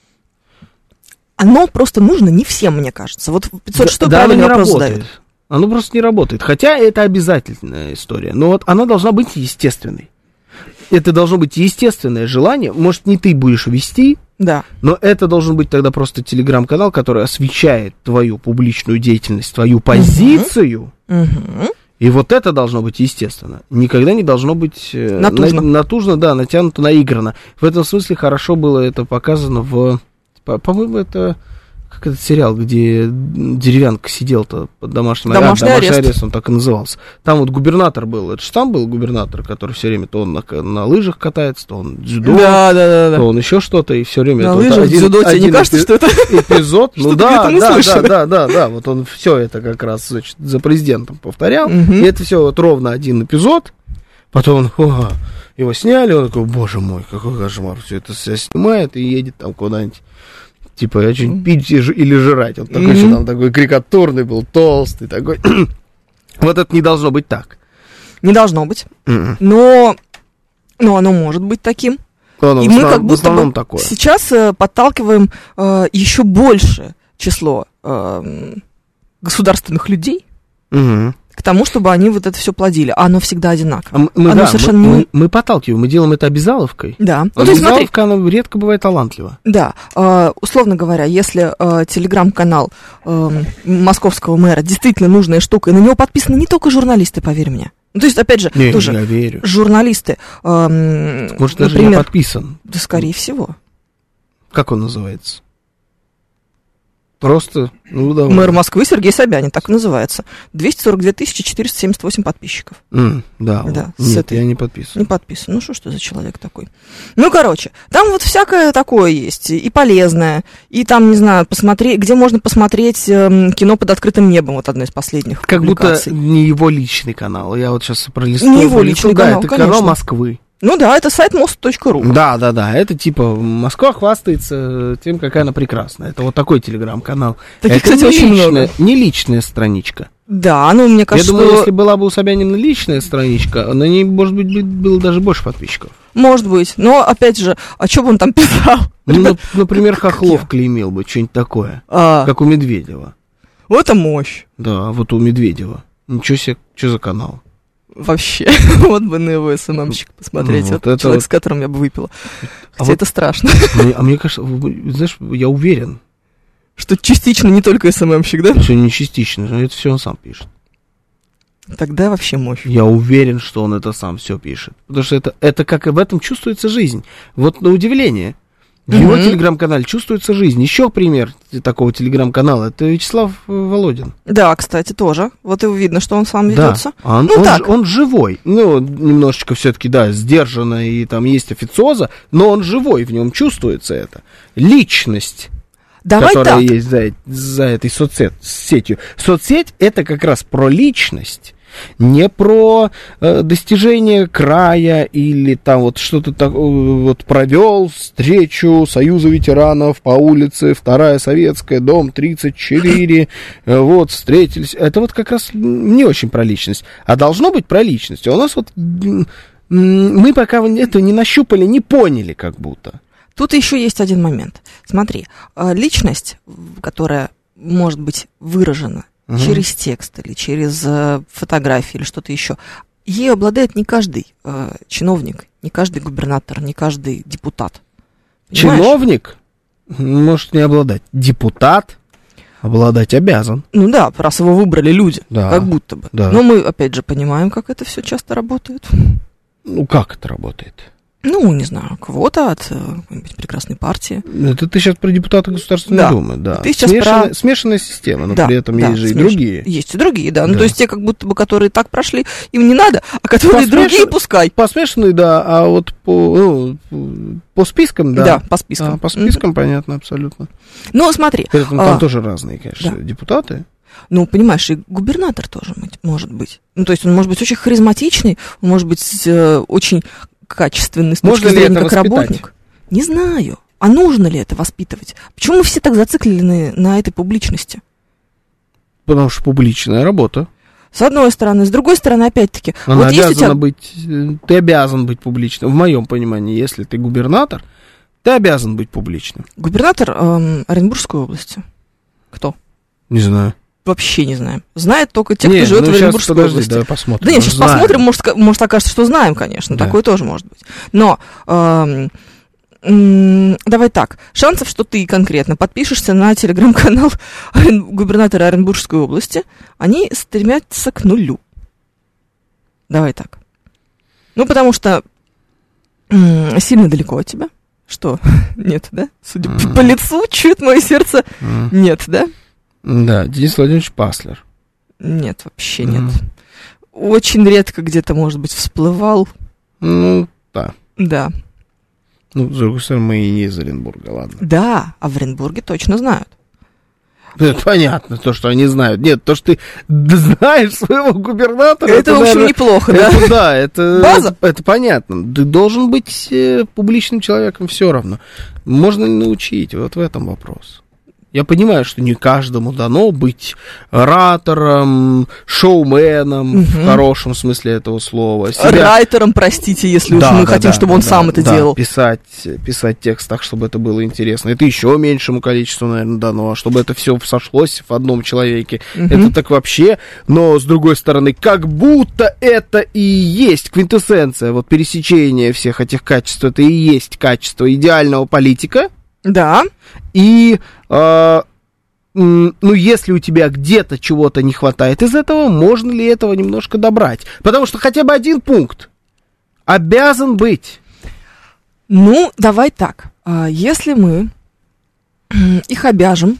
Оно просто нужно не всем, мне кажется. Вот пятьсот шестой Да, оно правильный не вопрос работает. задает. Оно просто не работает. Хотя это обязательная история. Но вот она должна быть естественной. это должно быть естественное желание. Может, не ты будешь вести, да. но это должен быть тогда просто телеграм-канал, который освещает твою публичную деятельность, твою позицию. Угу. И вот это должно быть естественно. Никогда не должно быть натужно, на, натужно да, натянуто, наиграно. В этом смысле хорошо было это показано в... По-моему, это... Как этот сериал, где деревянка сидел-то под домашним арестом. Домашний арест. арест, он так и назывался. Там вот губернатор был. Это же там был губернатор, который все время то он на, на лыжах катается, то он дзюдо, да, да, да, то он еще что-то, и все время... На это лыжах, вот один, дзюдо, тебе не кажется, эпи- что это... Эпизод, ну да, мы да, слышали. да, да, да, да, вот он все это как раз, значит, за президентом повторял, Угу. и это все вот ровно один эпизод, потом он, о, его сняли, он такой, боже мой, какой кошмар, все это все снимает и едет там куда-нибудь. Типа, я что-нибудь пить или жрать. Он такой, Mm-hmm. что там такой карикатурный был, толстый такой. Вот это не должно быть так. Не должно быть. Mm-mm. Но, но оно может быть таким. Оно И в мы основном, как в будто основном бы такое. сейчас э, подталкиваем э, еще большее число э, государственных людей Угу. к тому, чтобы они вот это все плодили. А оно всегда одинаково. А мы, Оно да, совершенно мы, не... мы, мы подталкиваем, мы делаем это обязаловкой. Да. Ну, А то есть, смотри, обязаловка, она редко бывает талантлива. да, э, условно говоря, если э, телеграм-канал э, московского мэра действительно нужная штука, и на него подписаны не только журналисты, поверь мне. Ну, то есть, опять же, Не, тоже я верю. журналисты, э, Может, даже например, не подписан. да, скорее всего. Как он называется? Просто, ну, давай. Мэр Москвы Сергей Собянин, так и называется. двести сорок две тысячи четыреста семьдесят восемь подписчиков. М, да, Да, вот. с Нет, этой- я не подписан. Не подписан. Ну, что ж ты за человек такой? Ну, короче, там вот всякое такое есть. И полезное. И там, не знаю, посмотреть, где можно посмотреть эм, кино под открытым небом. Вот одно из последних Как будто публикаций. не его личный канал. Я вот сейчас пролистнул. Не его пролистнул. личный Да, канал, это конечно. канал Москвы. Ну да, это сайт мост точка ру. Да, да, да. Это типа Москва хвастается тем, какая она прекрасная. Это вот такой телеграм-канал. Таких, это кстати, не очень личная, много. не личная страничка. Да, ну, мне кажется, Я думаю, что... если была бы у Собянина личная страничка, на ней, может быть, бы- было даже больше подписчиков. Может быть. Но, опять же, а что бы он там писал? Ну, Ребят, нап- например, как Хохлов я. клеймил бы, что-нибудь такое. а, Как у Медведева. вот это мощь. Да, вот у Медведева. Ничего себе, что за канал? Вообще. Вот бы на его СММщик посмотреть. Ну, вот Вот это человек, вот. с которым я бы выпила. А Хотя вот- это страшно. Мне- а мне кажется, вы- знаешь, я уверен, Что частично не только СММщик, да? что не частично, но это все он сам пишет. Тогда вообще мощь. Я уверен, что он это сам все пишет. Потому что это, это как и в этом чувствуется жизнь. Вот на удивление. В его Мгм. телеграм-канале чувствуется жизнь. Еще пример такого телеграм-канала. Это Вячеслав э, Володин. Да, кстати, тоже. Вот и видно, что он сам Да. ведется. Он, Ну он, так. ж- он живой. Ну, немножечко все-таки, да, сдержанно, и там есть официоза, но он живой, в нем чувствуется это. Личность, Давай которая так. есть за, за этой соцсет- сетью. Соцсеть это как раз про личность. Не про э, достижение края или там вот что-то так, э, вот провел встречу Союза ветеранов по улице вторая Советская, дом тридцать четыре, э, вот встретились. Это вот как раз не очень про личность. А должно быть про личность. А у нас вот м, м, мы пока это не нащупали, не поняли как будто. Тут еще есть один момент. Смотри, э, личность, в- которая может быть выражена Мгм. через текст или через э, фотографии или что-то еще, ею обладает не каждый э, чиновник, не каждый губернатор, не каждый депутат. Понимаешь? Чиновник может не обладать. Депутат обладать обязан. Ну да, раз его выбрали люди, Да, как будто бы. да. Но мы, опять же, понимаем, как это все часто работает. Ну, как это работает? Ну, не знаю, квота от э, какой-нибудь прекрасной партии. Это ты сейчас про депутата Государственной Да. Думы, да. Ты сейчас Смешанная, про- смешанная система, но Да, при этом да, есть же и смеш- другие. Есть и другие, да. Ну, Да. то есть те, как будто бы, которые так прошли, им не надо, а которые Посмеш- другие, пускай. По смешанной, да, а вот по, ну, по спискам, да. Да, по спискам. А, по спискам, понятно, абсолютно. Ну, смотри, При этом а, там тоже разные, конечно, да. депутаты. ну, понимаешь, и губернатор тоже быть- может быть. Ну, то есть он может быть очень харизматичный, он может быть э, очень качественный с точки Можно ли зрения это как воспитать? работник. Не знаю. А нужно ли это воспитывать? Почему мы все так зациклены на этой публичности? Потому что публичная работа. С одной стороны. С другой стороны, опять-таки, Она вот есть у обязана тебя... быть, э, ты обязан быть публичным. В моем понимании, если ты губернатор, ты обязан быть публичным. Губернатор эм, Оренбургской области. Кто? Не знаю. вообще не знаем. Знает только те, Не, кто живет ну, в сейчас, Оренбургской подожди, области. давай посмотрим. Да нет, Ну, сейчас знаем. посмотрим, может, может окажется, что знаем, конечно, Да. такое тоже может быть. Но эм, м, давай так, шансов, что ты конкретно подпишешься на телеграм-канал Орен- губернатора Оренбургской области, они стремятся к нулю. Давай так. Ну, потому что м, сильно далеко от тебя. Что? Нет, да? Судя Mm. по лицу, чует мое сердце. Mm. Нет, да? Да, Денис Владимирович Паслер. Нет, вообще Mm. нет. Очень редко где-то, может быть, всплывал. Ну, да. Да. Ну, с другой стороны, мы и не из Оренбурга, ладно. Да, а в Оренбурге точно знают. Это понятно, то, что они знают. Нет, то, что ты знаешь своего губернатора... Это, в общем, наверное, неплохо, да? Это, да, это, База? это, это понятно. Ты должен быть э, публичным человеком все равно. Можно ли научить? Вот в этом вопрос. Я понимаю, что не каждому дано быть оратором, шоуменом, Мгм. в хорошем смысле этого слова. Себя- Райтером, простите, если уж Да, мы да, хотим, да, чтобы да, он да, сам это да, делал. Писать, писать текст так, чтобы это было интересно. Это еще меньшему количеству, наверное, дано, а чтобы это все сошлось в одном человеке. Мгм. Это так вообще. Но, с другой стороны, как будто это и есть квинтэссенция, вот пересечение всех этих качеств, это и есть качество идеального политика. Да. И, э, м, ну, если у тебя где-то чего-то не хватает из этого, можно ли этого немножко добрать? Потому что хотя бы один пункт обязан быть. Ну, давай так. А, Если мы их обяжем,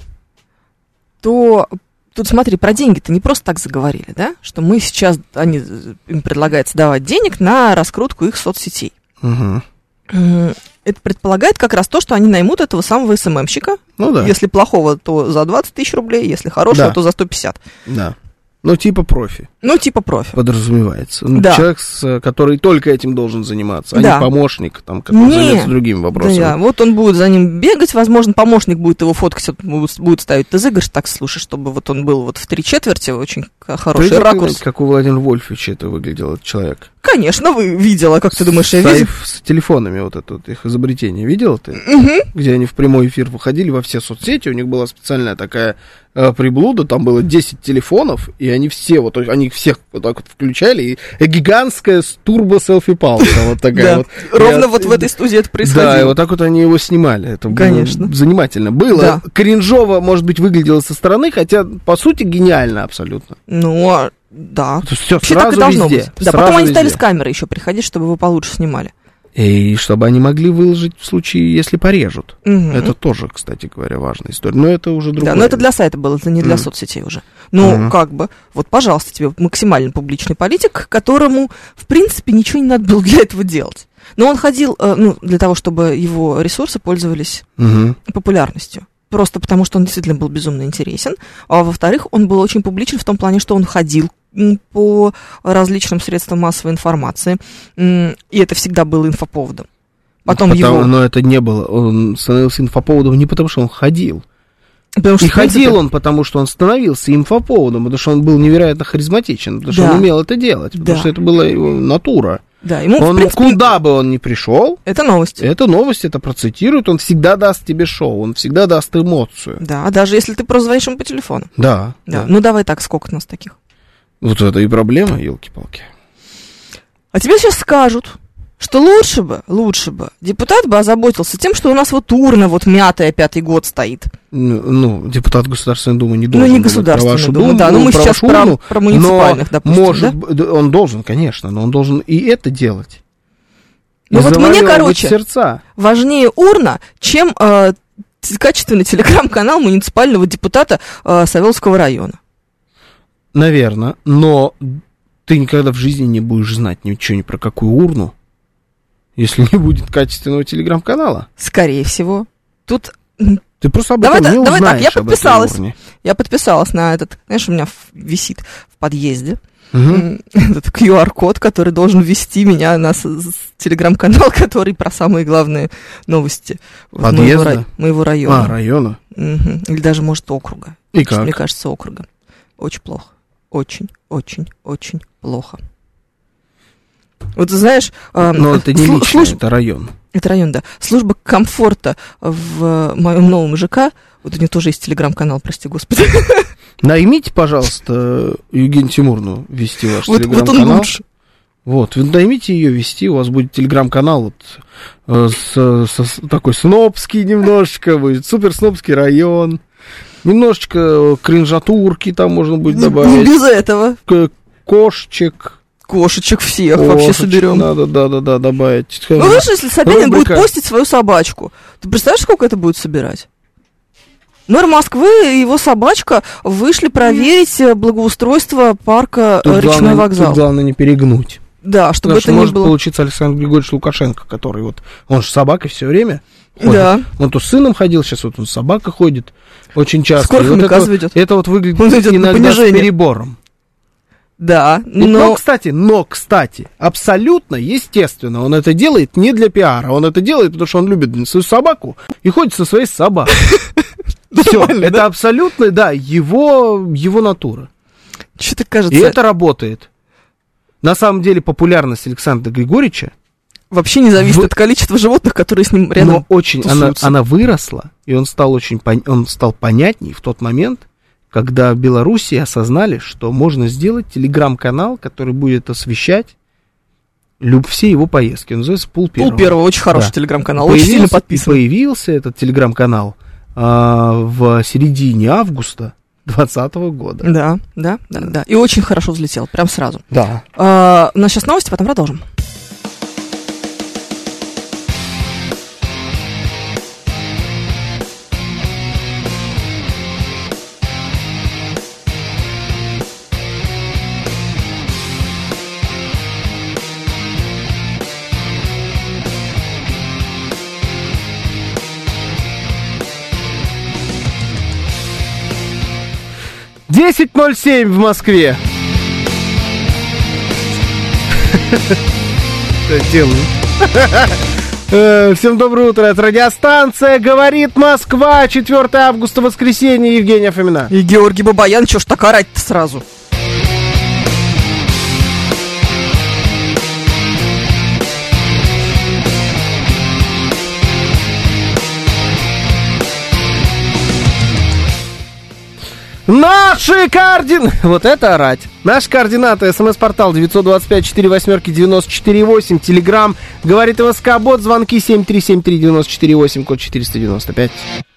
то тут смотри, про деньги-то не просто так заговорили, да? Что мы сейчас, они, им предлагается давать денег на раскрутку их соцсетей. Угу. М, Это предполагает как раз то, что они наймут этого самого эс эм эм-щика. Ну да. Если плохого, то за двадцать тысяч рублей, если хорошего, Да. то за сто пятьдесят. Да. Ну, типа профи, Ну, типа профи. подразумевается. Ну, Да. человек, с, который только этим должен заниматься, а Да. не помощник, там, который Не. займется другими вопросами. Да, вот он будет за ним бегать, возможно, помощник будет его фоткать, вот будет, будет ставить ТЗ, говоришь, так, слушай, чтобы вот он был вот в три четверти, очень к- Ты хороший видел ракурс. когда-нибудь, как у Владимира Вольфовича это выглядел, этот человек? Конечно, вы видела, как ты думаешь, я видела? Сайф с телефонами, вот это вот их изобретение, видел ты? Мгм. Где они в прямой эфир выходили во все соцсети, у них была специальная такая э, приблуда, там было десять телефонов, и они все, вот они их всех вот так вот включали, и гигантская турбо-селфи-палка вот такая Да, вот. ровно Я- вот в этой студии это Да, и происходило. вот так вот они его снимали. Это было Конечно. занимательно. Было Да. кринжово, может быть, выглядело со стороны, хотя, по сути, гениально абсолютно. Ну, а, да. Все Вообще сразу так и должно везде. быть. Да, сразу потом они стали везде. с камерой еще приходить, чтобы его получше снимали. И чтобы они могли выложить в случае, если порежут. Мгм. Это тоже, кстати говоря, важная история. Но это уже другое. Да, но это для сайта было, это не для Мгм. соцсетей уже. Ну, Мгм. как бы, вот, пожалуйста, тебе максимально публичный политик, которому, в принципе, ничего не надо было для этого делать. Но он ходил, э, ну, для того, чтобы его ресурсы пользовались Мгм. популярностью. Просто потому, что он действительно был безумно интересен. А во-вторых, он был очень публичен в том плане, что он ходил м, по различным средствам массовой информации. М, И это всегда было инфоповодом. Потом Потому- его... Но это не было. Он становился инфоповодом не потому, что он ходил. Потому что, И в принципе, ходил он, потому что он становился инфоповодом, потому что он был невероятно харизматичен, потому что Да. он умел это делать, потому Да. что это была его натура. Да, ему, Он в принципе, куда бы он ни пришел, это новость. это новость, это процитирует, он всегда даст тебе шоу, он всегда даст эмоцию. Да, даже если ты просто звонишь ему по телефону. Да, Да. да. Ну, давай так, сколько нас таких? Вот это и проблема, елки-палки. А тебе сейчас скажут, что лучше бы, лучше бы депутат бы озаботился тем, что у нас вот урна вот мятая пятый год стоит. Ну, ну, депутат Государственной Думы не Ну, должен не думать про Государственная вашу Дума, Думу, да, но мы про сейчас вашу про, урну, про муниципальных, но допустим, может, да? б- он должен, конечно, но он должен и это делать. И Ну, вот мне, завоевывать короче, сердца. важнее урна, чем э, т- качественный телеграм-канал муниципального депутата э, Савеловского района. Наверное, но ты никогда в жизни не будешь знать ничего ни про какую урну, если не будет качественного телеграм-канала. Скорее всего. Тут м, Ты просто об Давай этом так, не давай так, узнаешь я об этой подписалась. урне. я подписалась на этот, знаешь, у меня в- висит в подъезде Мгм. м, этот ку ар-код, который должен ввести меня на с- с- телеграм-канал, который про самые главные новости вот моего, Подъезда? рай- моего района. А, района. Мгм. Или даже, может, округа. И как? Мне кажется, округа. Очень плохо. Очень, очень, очень плохо. Вот ты знаешь... э, Но это не слу- лично, служ- это район. Это район, да. Служба комфорта в моем новом ЖК. Вот у нее тоже есть телеграм-канал, прости господи. Наймите, пожалуйста, Евгению Тимурну вести ваш вот, телеграм-канал. Вот он лучше. Вот, вы наймите ее вести, у вас будет телеграм-канал вот, э, с, с, такой снобский немножечко, будет супер снобский район, немножечко кринжатурки там можно будет добавить. Не без этого. К- кошечек. Кошечек всех Кошечек вообще соберем. Надо, да-да-да, добавить. Ну, знаешь, если Собянин Рубрика. будет постить свою собачку, ты представляешь, сколько это будет собирать? Мэр Москвы и его собачка вышли проверить благоустройство парка Тут Речной главное, вокзал. Тут главное не перегнуть. Да, чтобы Потому это что не может было... получиться Александр Григорьевич Лукашенко, который вот, он же с собакой все время ходит. Да. Он то с сыном ходил, сейчас вот он с собакой ходит очень часто. Сколько И вот наказ это, ведет? это вот выглядит Он идет на иногда с понижение. перебором. Да, И, но... но, кстати, но, кстати, абсолютно естественно, он это делает не для пиара, он это делает, потому что он любит свою собаку и ходит со своей собакой. Все, это абсолютно, да, его, его натура. Что-то кажется... И это работает. На самом деле популярность Александра Григорьевича, вообще не зависит в- от количества животных, которые с ним рядом но очень, она, тусуются. она выросла, и он стал очень, пон- он стал понятней в тот момент, когда в Беларуси осознали, что можно сделать телеграм-канал, который будет освещать люб- все его поездки. Он называется «Пул первого». Пул первого, очень хороший Да. телеграм-канал, очень сильно Появился- подписан. Появился этот телеграм-канал а, в середине августа двадцатого года. Да, да, да, да. И очень хорошо взлетел, прям сразу. Да. А, у нас сейчас новости, потом продолжим. десять ноль семь в Москве. Что делаю? Э, Всем доброе утро. Это радиостанция «Говорит Москва». четвёртого августа, воскресенье. Евгения Фомина. И Георгий Бабаян, чё ж так орать-то сразу? Наши координаты. Вот это орать. Наши координаты. СМС-портал девятьсот двадцать пять четыре восьмерки девяносто четыре восемь. Телеграмм. Говорит МСК-бот. Звонки семь три семь три девяносто четыре восемь. Код четыреста девяносто пять.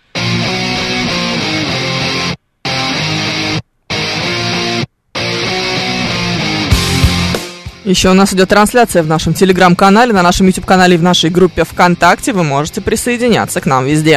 Еще у нас идет трансляция в нашем телеграм-канале, на нашем YouTube-канале и в нашей группе ВКонтакте. Вы можете присоединяться к нам везде.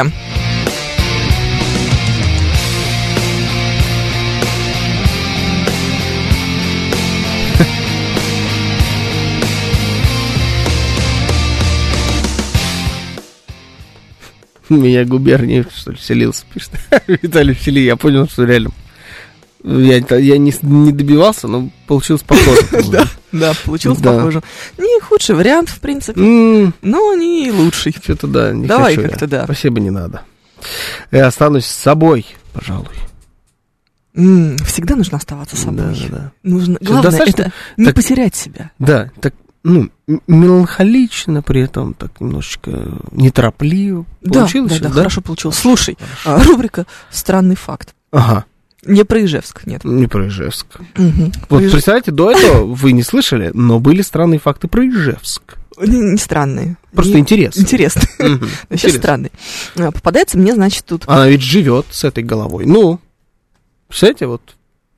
Меня губерний, что ли, селился, пишет. Виталий Фили, я понял, что реально. Я, я не, не добивался, но получилось похоже. Да, да, получилось Да. похоже. Не худший вариант, в принципе, М, но не лучший. Что-то да, не Давай хочу я. как-то, да. Спасибо, не надо. Я останусь с собой, пожалуй. М, Всегда нужно оставаться собой. Да, да, да. Нужно, Всё, главное, достаточно- это не так- потерять себя. Да, так, ну, м- меланхолично при этом, так немножечко неторопливо. Да, Получилось да, всё, да, хорошо получилось. Слушай, Хорошо. а, рубрика «Странный факт». Ага, Не про Ижевск, нет. не про Ижевск. Мгм. Вот Иж- представляете, до этого вы не слышали, но были странные факты про Ижевск. Не, не странные. Просто Не- интересно. Интересно. Мгм, Сейчас интересно. странный. А, Попадается мне, значит, тут... Она ведь живет с этой головой. Ну, представляете, вот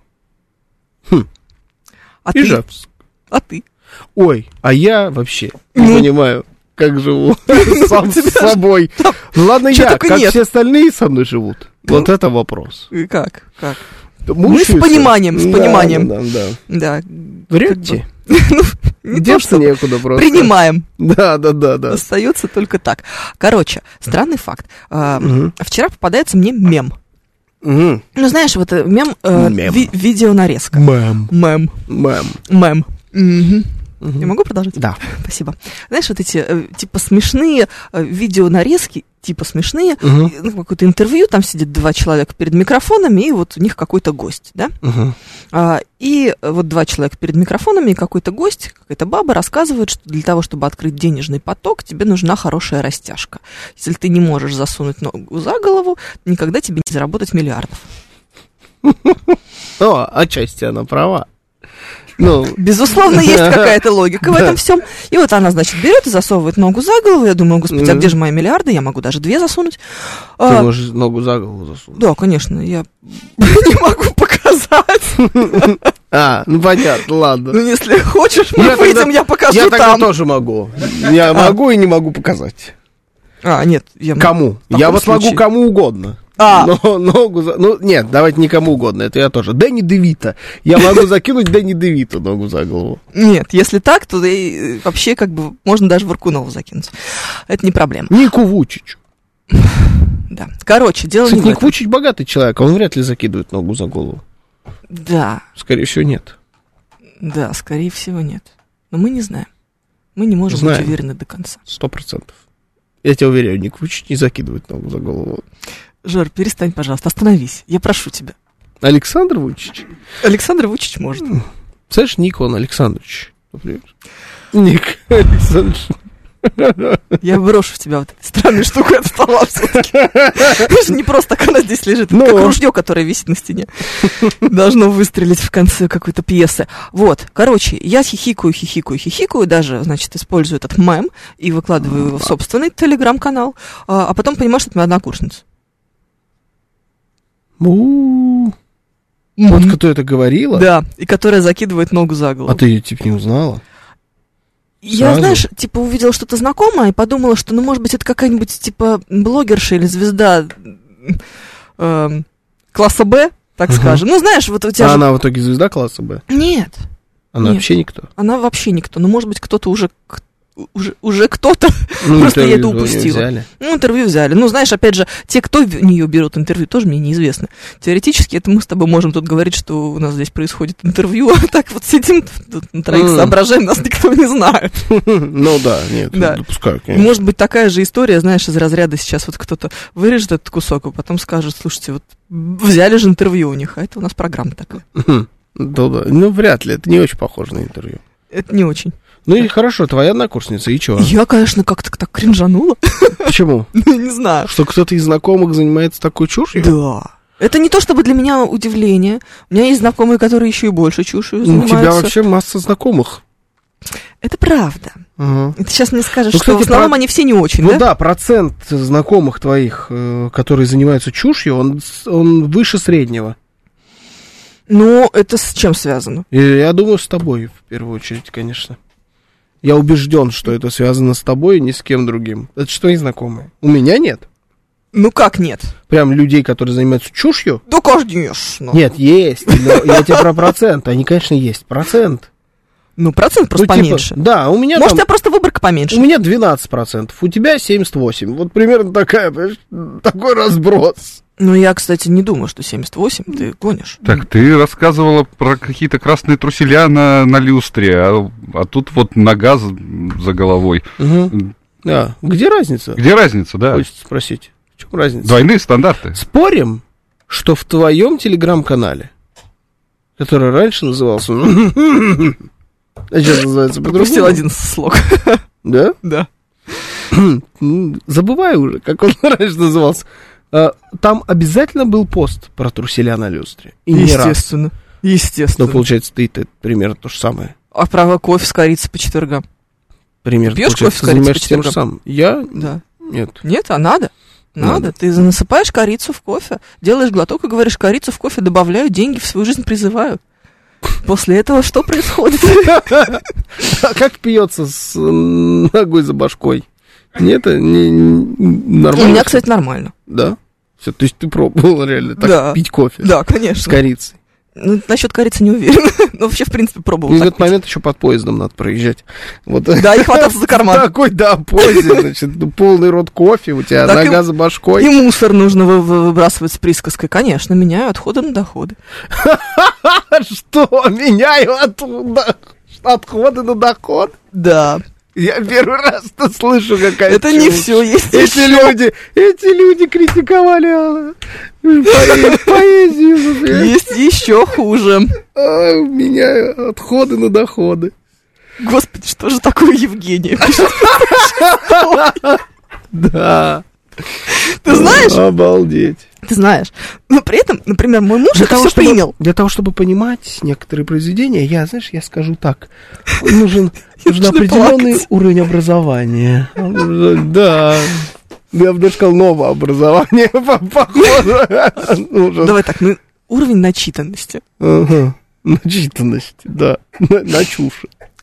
А ты? Ижевск. А ты? Ой, а я вообще не Ну. понимаю, как живу сам с тебя ж собой. Ну ладно, чё я, только как нет. все остальные со мной живут. Ну. Вот это вопрос. И Как? Как? Мы с пониманием, с пониманием. Да, да, да. Да. Вряд Как ли. бы, ну, не то, Деться что некуда просто. принимаем. Да, да, да, да. Остается только так. Короче, странный факт. А, Мгм. Вчера попадается мне мем. Мгм. Ну, знаешь, вот э, мем, э, Мем. ви- видеонарезка. Мэм. Мем. Мэм. Мем. Мгм. Мгм. Я могу продолжить? Да. Спасибо. Знаешь, вот эти, э, типа, смешные э, видеонарезки, типа, смешные, Мгм. и, ну, какое-то интервью, там сидят два человека перед микрофонами, и вот у них какой-то гость, да? Мгм. А, и вот два человека перед микрофонами, и какой-то гость, какая-то баба рассказывает, что для того, чтобы открыть денежный поток, тебе нужна хорошая растяжка. Если ты не можешь засунуть ногу за голову, никогда тебе не заработать миллиардов. О, отчасти она права. Ну, безусловно, есть какая-то логика в этом всем. И вот она, значит, берет и засовывает ногу за голову. Я думаю, господи, а где же мои миллиарды? Я могу даже две засунуть. Ты а, можешь ногу за голову засунуть. Да, конечно, я не могу показать. А, ну понятно, ладно. Ну, если хочешь, мы выйдем, я покажу там. Я тогда тоже могу. Я могу и не могу показать. А, нет. Я... Кому? Я вот могу кому угодно. А. Но ногу за... Ну, нет, давайте никому угодно, это я тоже. Дэнни Девито. Я могу закинуть Дэнни Девито ногу за голову. Нет, если так, то и вообще как бы можно даже Варкунову закинуть. Это не проблема. Нику Вучичу. Да. Короче, дело Кстати, не в Ник Вучич богатый человек, он вряд ли закидывает ногу за голову. Да. Скорее всего, нет. Да, скорее всего, нет. Но мы не знаем. Мы не можем знаем. быть уверены до конца. Сто процентов. Я тебя уверяю, Ник Вучич не закидывает ногу за голову. Жор, перестань, пожалуйста, остановись. Я прошу тебя. Александр Вучич? Александр Вучич может. Знаешь, Ник он Александрович, например. Ник Александрович. Я брошу в тебя вот эту странную штуку от стола все-таки. Не просто так она здесь лежит. Это как ружье, которое висит на стене. Должно выстрелить в конце какой-то пьесы. Вот, короче, я хихикаю, хихикаю, хихикаю, даже, значит, использую этот мем и выкладываю его в собственный телеграм-канал, а потом понимаю, что это моя однокурсница. У-у-у. Вот кто это говорила? Да, и которая закидывает ногу за голову. А ты ее, типа, не узнала? Я, Сразу? знаешь, типа, увидела что-то знакомое и подумала, что, ну, может быть, это какая-нибудь, типа, блогерша или звезда э, класса Б, так uh-huh. скажем. Ну, знаешь, вот у тебя А же... она в итоге звезда класса Б? Нет. Она Нет. вообще никто? Она вообще никто. Ну, может быть, кто-то уже... Уже, уже кто-то, ну, просто я это упустила. Взяли. Ну, интервью взяли. Ну, знаешь, опять же, те, кто в нее берут интервью, тоже мне неизвестно. Теоретически, это мы с тобой можем тут говорить, что у нас здесь происходит интервью, а так вот сидим тут на троих mm. соображаем, нас никто не знает. Ну да, нет, да. допускаю, конечно. Может быть, такая же история, знаешь, из разряда сейчас вот кто-то вырежет этот кусок, а потом скажет, слушайте, вот взяли же интервью у них, а это у нас программа такая. Да, да. Ну, вряд ли, это не очень похоже на интервью. Это не очень. Ну и хорошо, твоя однокурсница, и чего? Я, конечно, как-то так кринжанула. Почему? Ну, не знаю. Что кто-то из знакомых занимается такой чушью? Да. Это не то чтобы для меня удивление. У меня есть знакомые, которые еще и больше чушью занимаются. У тебя вообще масса знакомых. Это правда. Угу. Ты сейчас мне скажешь, ну, что кстати, в основном про... они все не очень, ну, да? Ну да, процент знакомых твоих, которые занимаются чушью, он, он выше среднего. Ну, это с чем связано? И я думаю, с тобой, в первую очередь, конечно. Я убежден, что это связано с тобой и ни с кем другим. Это что, незнакомые? У меня нет. Ну как нет? Прям людей, которые занимаются чушью? Да, конечно. Нет, есть. Я тебе про процент. Они, конечно, есть. Процент. Ну, процент просто ну, типа, поменьше. Да, у меня Может, там, у тебя просто выборка поменьше. У меня двенадцать процентов, у тебя семьдесят восемь процентов. Вот примерно такая, такой разброс. Ну, я, кстати, не думаю, что семьдесят восемь, ты гонишь. Так, ты рассказывала про какие-то красные труселя на, на люстре, а, а тут вот нога за, за головой. Угу. Да, где разница? Где разница, да. Хочется спросить. В чем разница? Двойные стандарты. Спорим, что в твоем телеграм-канале, который раньше назывался... А сейчас называется по-другому? Пропустил один слог. Да? Да. Забываю уже, как он раньше назывался. Там обязательно был пост про труселя на люстре. И естественно. Естественно. Ну, получается, ты это примерно то же самое. А про кофе с корицей по четвергам? Примерно. Пьешь кофе с корицей по четвергам? Тем же самым. Я? Да. Нет. Нет, а надо? Надо. Надо. Ты насыпаешь корицу в кофе, делаешь глоток и говоришь, корицу в кофе добавляю, деньги в свою жизнь призываю. После этого что происходит? А как пьется с ногой за башкой? Нет, не, не, нормально. У меня, кстати, нормально. Да? Все, то есть ты пробовала реально так да. пить кофе? Да, конечно. С корицей? Ну, насчет корицы не уверена. Но вообще, в принципе, пробовала. И в этот момент еще под поездом надо проезжать. Вот. Да, и хвататься за карман. Такой, да, поезде, значит, полный рот кофе, у тебя так нога и, за башкой. И мусор нужно вы, вы, выбрасывать с присказкой. Конечно, меняю отходы на доходы. Что? Меняю от... отходы на доход? Да. Я первый раз -то слышу, какая-то это чушь. Не все, есть эти еще. люди, эти люди критиковали по- поэзию. Есть еще хуже. А, у меня отходы на доходы. Господи, что же такое Евгения? Да. Ты знаешь? Обалдеть. Ты знаешь. Но при этом, например, мой муж для это того, все чтобы, принял. Для того, чтобы понимать некоторые произведения, я, знаешь, я скажу так. Нужен, нужен определенный плакать. Уровень образования. Да. Я бы даже сказал, новое образование, походу. Давай так, ну, уровень начитанности. Ага, начитанности, да. На чушь.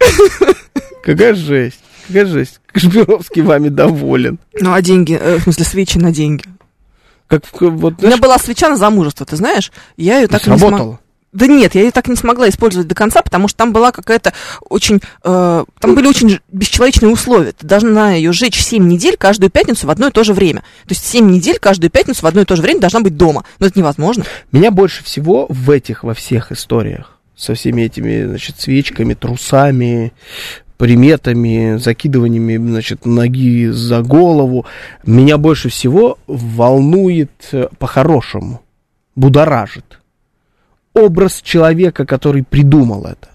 Какая жесть. Какая жесть. Кашпировский вами доволен. Ну, а деньги, в смысле, свечи на деньги. Как, вот, у меня была свеча на замужество, ты знаешь? Я ее так и не смогла. Да нет, я ее так не смогла использовать до конца, потому что там была какая-то очень... Э, там были очень бесчеловечные условия. Ты должна ее сжечь семь недель каждую пятницу в одно и то же время. То есть семь недель каждую пятницу в одно и то же время должна быть дома. Но это невозможно. Меня больше всего в этих, во всех историях, со всеми этими, значит, свечками, трусами, приметами, закидываниями, значит, ноги за голову, меня больше всего волнует по-хорошему, будоражит образ человека, который придумал это.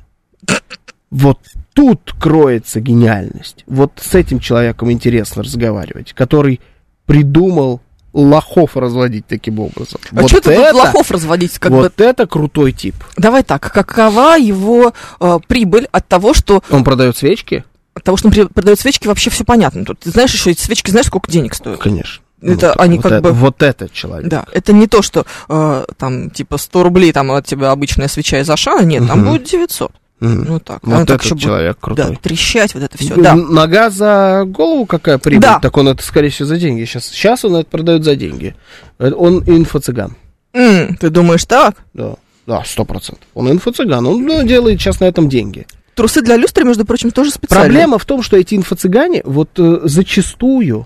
Вот тут кроется гениальность. Вот с этим человеком интересно разговаривать, который придумал лохов разводить таким образом. А вот что ты это, тут лохов разводить? Как вот бы... это крутой тип. Давай так, какова его э, прибыль от того, что... Он продает свечки? От того, что он продает свечки, вообще все понятно. Тут, ты знаешь, еще эти свечки, знаешь, сколько денег стоят? Конечно. Это вот, они вот как это, бы... Вот этот человек. Да, это не то, что э, там, типа, сто рублей, там, от тебя обычная свеча из Ашана, нет, там угу. будет девятьсот. Угу. Ну так. Вот этот так, человек будет, крутой. Да, трещать, вот это все, да. Нога за голову какая прибыль? Да. Так он это, скорее всего, за деньги. Сейчас, сейчас он это продает за деньги. Он инфо-цыган. Mm, ты думаешь так? Да, да, сто процентов. Он инфо-цыган, он ну, делает сейчас на этом деньги. Трусы для люстры, между прочим, тоже специальные. Проблема в том, что эти инфо-цыгане, вот э, зачастую,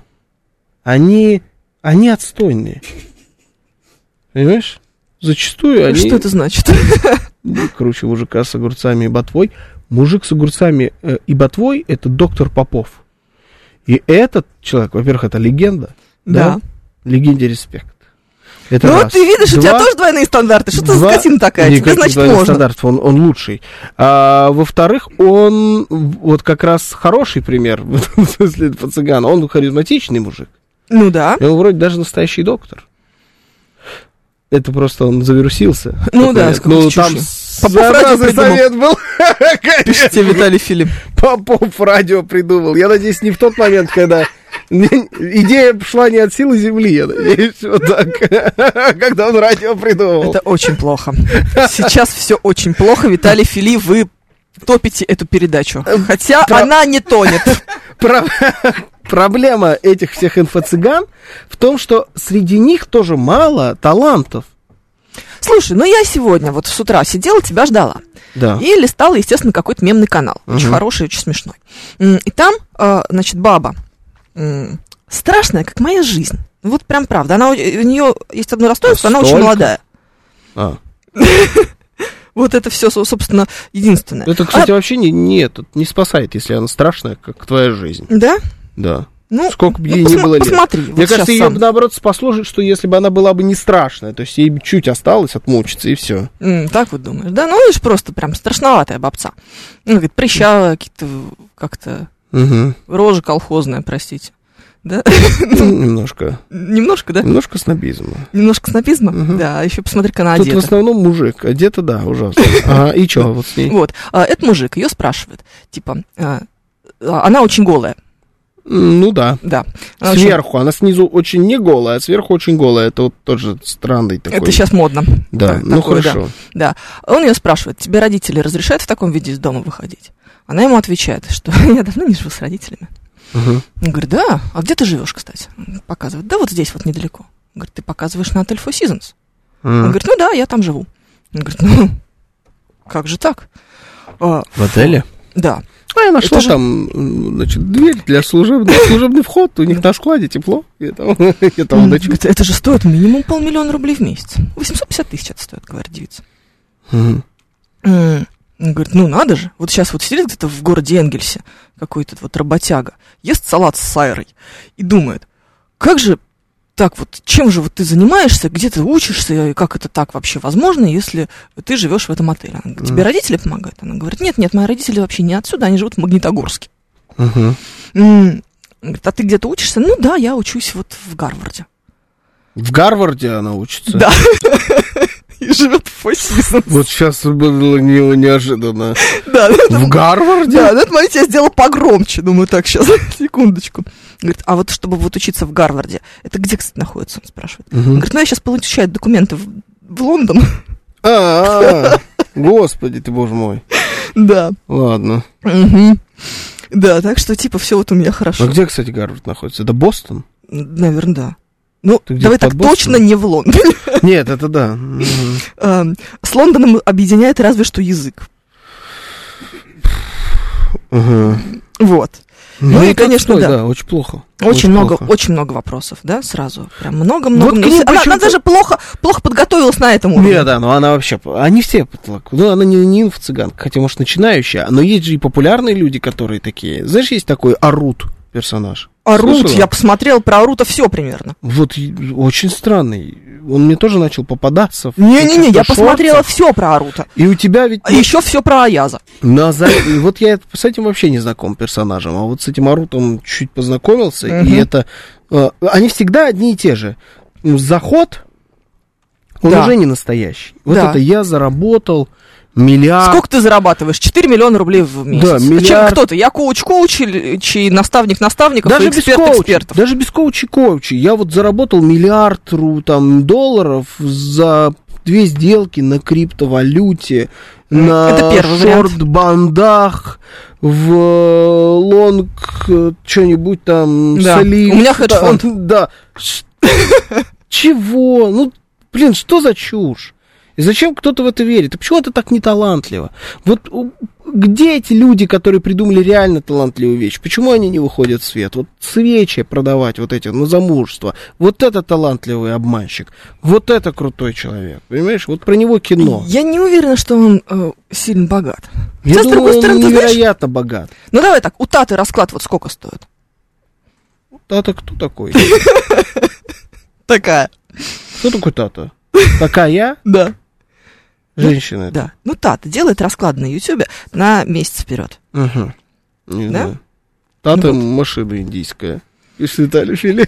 они, они отстойные. Понимаешь? Зачастую они... Что это значит? Круче мужика с огурцами и ботвой. Мужик с огурцами э, и ботвой — это доктор Попов. И этот человек, во-первых, это легенда. Да. да? Легенде респект. Это ну, раз. ты видишь, Два, у тебя тоже двойные стандарты. Что ты за скотина такая? Тебе, значит, можно. Стандартов, он, он лучший. А, во-вторых, он вот как раз хороший пример, в смысле, по-цыгану. Он харизматичный мужик. Ну да. И он вроде даже настоящий доктор. Это просто он завирусился. Ну да, ну, там своеобразный совет был. Пишите, Виталий Филипп. Попов радио придумал. Я надеюсь, не в тот момент, когда идея шла не от силы земли, я надеюсь, вот так, когда он радио придумал. Это очень плохо. Сейчас все очень плохо. Виталий Филипп, вы топите эту передачу. Хотя Про... она не тонет. Про... Проблема этих всех инфо-цыган в том, что среди них тоже мало талантов. Слушай, ну я сегодня вот с утра сидела, тебя ждала. Да. И листала, естественно, какой-то мемный канал. Угу. Очень хороший, очень смешной. И там, значит, баба страшная, как моя жизнь. Вот прям правда. Она, у нее есть одно расстройство, она очень молодая. А. Вот это все, собственно, единственное. Это, кстати, а... вообще не, не, это не спасает, если она страшная, как твоя жизнь. Да? Да. Ну, сколько бы ну, ей посма- ни было лет. Посмотри. Мне вот кажется, ее сам. бы, наоборот, спасло, что если бы она была бы не страшная, то есть ей чуть осталось отмучиться, и все. Mm, так вот думаешь, да? Ну, видишь, просто прям страшноватая бабца. Ну, говорит, прыщавая, какие-то как-то угу. рожа колхозная, простите. Да? Ну, немножко. Немножко, да? Немножко снобизма. Немножко снобизма? Угу. Да, а еще посмотри-ка она Тут одета. в основном мужик, одета, да, ужасно. Ага, и что вот с ней? Вот, этот мужик ее спрашивает, типа, она очень голая. Ну да. Да. Она сверху, очень... она снизу очень не голая, а сверху очень голая. Это вот тоже странный такой. Это сейчас модно. Да, так, ну такое, хорошо. Да. да. Он ее спрашивает, тебе родители разрешают в таком виде из дома выходить? Она ему отвечает, что я давно не живу с родителями. Угу. Он говорит, да, а где ты живешь, кстати? Он показывает, да вот здесь вот недалеко. Он говорит, ты показываешь на отель Four Seasons? Угу. Он говорит, ну да, я там живу. Он говорит, ну, как же так? В отеле? Да. А я нашла же... там, значит, дверь для служебного, служебный вход, у них на складе тепло. Я там, я там ночую. Это, это же стоит минимум полмиллиона рублей в месяц. восемьсот пятьдесят тысяч это стоит, говорит девица. Угу. Он говорит, ну надо же. Вот сейчас вот сидит где-то в городе Энгельсе какой-то вот работяга, ест салат с сайрой и думает, как же так вот, чем же вот ты занимаешься, где ты учишься, и как это так вообще возможно, если ты живешь в этом отеле? Она говорит, тебе родители помогают? Она говорит, нет, нет, мои родители вообще не отсюда, они живут в Магнитогорске. Uh-huh. Говорит, а ты где-то учишься? Ну да, я учусь вот в Гарварде. В Гарварде она учится? Да. И живет в Four Seasons. Вот сейчас было не, неожиданно. Да, в Гарварде? Да, на этот момент я сделала погромче. Думаю, так, сейчас, секундочку. Говорит, а вот чтобы вот учиться в Гарварде, это где, кстати, находится, он спрашивает. Угу. Он говорит, ну я сейчас получаю документы в, в Лондон. А, господи ты, боже мой. Да. Ладно. Угу. Да, так что, типа, все вот у меня хорошо. А где, кстати, Гарвард находится? Это Бостон? Наверное, да. Ну, ты давай так, Бостоном? Точно не в Лондоне. Нет, это да. С Лондоном объединяет разве что язык. Вот. Ну, ну и, конечно, да. да, очень плохо. Очень, очень много, плохо. Очень много вопросов, да, сразу. Прям много-много. Вот она, она даже плохо, плохо подготовилась на этом уровне. Нет, да, но она вообще, они все, ну, она не, не инфо-цыганка, хотя, может, начинающая, но есть же и популярные люди, которые такие. Знаешь, есть такой Арут персонаж. Арут, слышала? Я посмотрел про Арута все примерно. Вот, очень странный. Он мне тоже начал попадаться. Не-не-не, я посмотрела все про Арута. И у тебя ведь... А еще все про Аяза. За... Вот я с этим вообще не знаком персонажем, а вот с этим Арутом чуть познакомился, uh-huh. и это... Они всегда одни и те же. Заход, он да. уже не настоящий. Вот да. это я заработал... Миллиард. Сколько ты зарабатываешь? четыре миллиона рублей в месяц. Да, миллиард. Чем кто ты? Я коуч-коуч или наставник наставников, даже эксперт без коуча, экспертов? Даже без коуча-коуча. Я вот заработал миллиард там, долларов за две сделки на криптовалюте, на шорт-бандах, в лонг что-нибудь там, да. солив. У меня хедж-фонд. Да. Чего? Ну, блин, что за чушь? И зачем кто-то в это верит? И почему это так неталантливо? Вот где эти люди, которые придумали реально талантливую вещь? Почему они не выходят в свет? Вот свечи продавать вот эти на замужество. Вот это талантливый обманщик. Вот это крутой человек. Понимаешь? Вот про него кино. Я не уверена, что он э, сильно богат. Я Хотя, думаю, стороны, он невероятно знаешь... богат. Ну давай так, у Таты расклад вот сколько стоит? Тата кто такой? Такая. Кто такой Тата? Такая? Да. Женщина. Ну, да. Ну, Тата делает расклад на Ютубе на месяц вперед. Угу. Не да? знаю. Тата ну, вот. Машина индийская. Пишет Виталий Фили.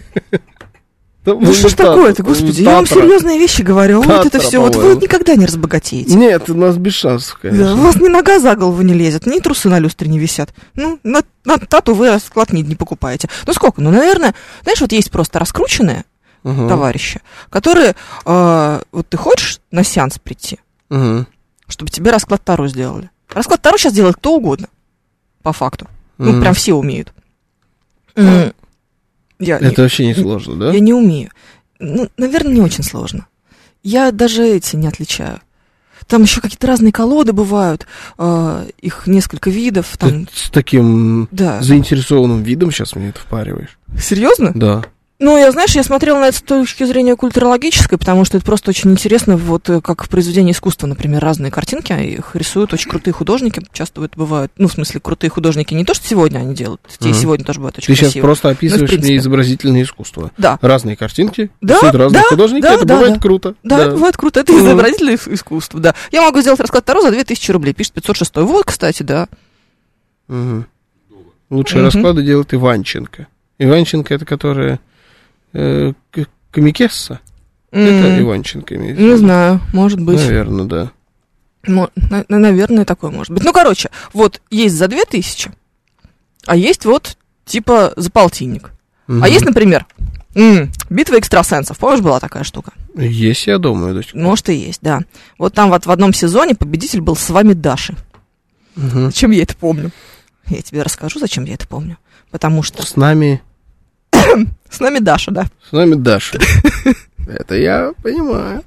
Ну что ж такое-то, господи, я вам серьезные вещи говорю, а вот это все, вот вы никогда не разбогатеете. Нет, у нас без шансов, конечно. Да, у вас ни нога за голову не лезет, ни трусы на люстре не висят. Ну, на, на Тату вы расклад не, не покупаете. Ну сколько? Ну, наверное, знаешь, вот есть просто раскрученные угу. товарищи, которые, э, вот ты хочешь на сеанс прийти, угу. чтобы тебе расклад Таро сделали. Расклад Таро сейчас делает кто угодно, по факту. Ну, угу. прям все умеют. Mm. Я, Это не, вообще не сложно, да? Я не умею. Ну, наверное, не очень сложно. Я даже эти не отличаю. Там еще какие-то разные колоды бывают, э, их несколько видов. Там... Ты с таким да. заинтересованным видом сейчас мне это впариваешь. Серьезно? Да. Ну, я, знаешь, я смотрела на это с точки зрения культурологической, потому что это просто очень интересно, вот как в произведении искусства, например, разные картинки, их рисуют очень крутые художники, часто это бывают, ну, в смысле, крутые художники, не то, что сегодня они делают, те mm-hmm. сегодня тоже бывают очень Ты красивые. Ты сейчас просто описываешь ну, мне изобразительное искусство. Да. Разные картинки, да, рисуют разные да, художники, да, это да, бывает да. круто. Да, да, это бывает круто, это mm-hmm. изобразительное искусство, да. Я могу сделать расклад Таро за две тысячи рублей, пишет пятьсот шесть. Вот, кстати, да. Mm-hmm. Лучшие mm-hmm. расклады делает Иванченко. Иванченко это которая... Камикесса? Mm. Это Иванченко имеет. Не знаю, может быть. Наверное, да. Ну, на- наверное, такое может быть. Ну, короче, вот есть за две тысячи, а есть вот типа за полтинник. Mm-hmm. А есть, например, м- битва экстрасенсов. Помнишь, была такая штука? Есть, я думаю. Может, и есть, да. Вот там вот в одном сезоне победитель был с вами Даши. Mm-hmm. Зачем я это помню? Я тебе расскажу, зачем я это помню. Потому что... С нами... С нами Даша, да. С нами Даша. Это я понимаю.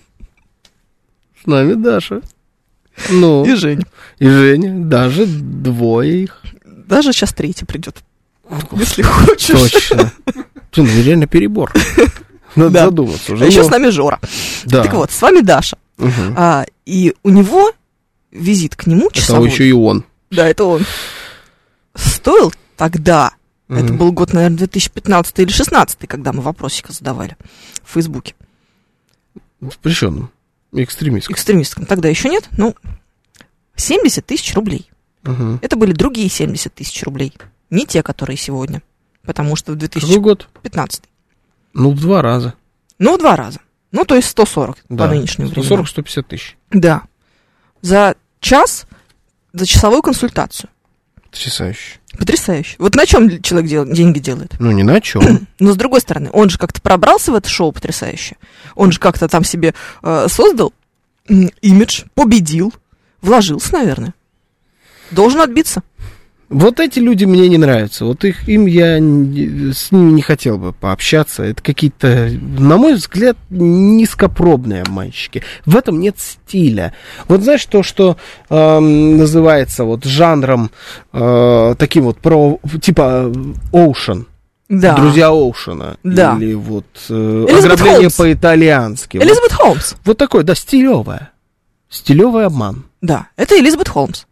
С нами Даша. Ну. И Женя. И Женя. Даже двое их. Даже сейчас третий придет. Если хочешь. Точно. Ну, реально перебор. Надо да. задуматься уже. А еще но... с нами Жора. Да. Так вот, с вами Даша. Угу. А, и у него визит к нему часовой. Это еще и он. Да, это он. Стоил тогда... Mm-hmm. Это был год, наверное, две тысячи пятнадцатый или шестнадцатый, когда мы вопросики задавали в Фейсбуке. Запрещенным. Экстремистском. Экстремистском. Тогда еще нет. Ну, семьдесят тысяч рублей. Uh-huh. Это были другие семьдесят тысяч рублей. Не те, которые сегодня. Потому что в две тысячи пятнадцатый. Ну, в два раза. Ну, в два раза. Ну, то есть сто сорок Да, по нынешнему времени. сто сорок - сто пятьдесят тысяч. Да. За час, за часовую консультацию. Потрясающе. Потрясающе. Вот на чем человек дел, деньги делает? Ну, не на чем. Но с другой стороны, он же как-то пробрался в это шоу потрясающе. Он же как-то там себе э, создал м, имидж, победил, вложился, наверное. Должен отбиться. Вот эти люди мне не нравятся. Вот их, им я не- с ними не хотел бы пообщаться. Это какие-то, на мой взгляд, низкопробные обманщики. В этом нет стиля. Вот знаешь, то, что эм, называется вот жанром э, таким вот про, типа Ocean. Да. Друзья Оушена. Да. Или вот э, Элизабет ограбление Холмс. по-итальянски. Вот, Элизабет Холмс. вот такой, да, стилевая. Стилевый обман. Да, это Элизабет Холмс.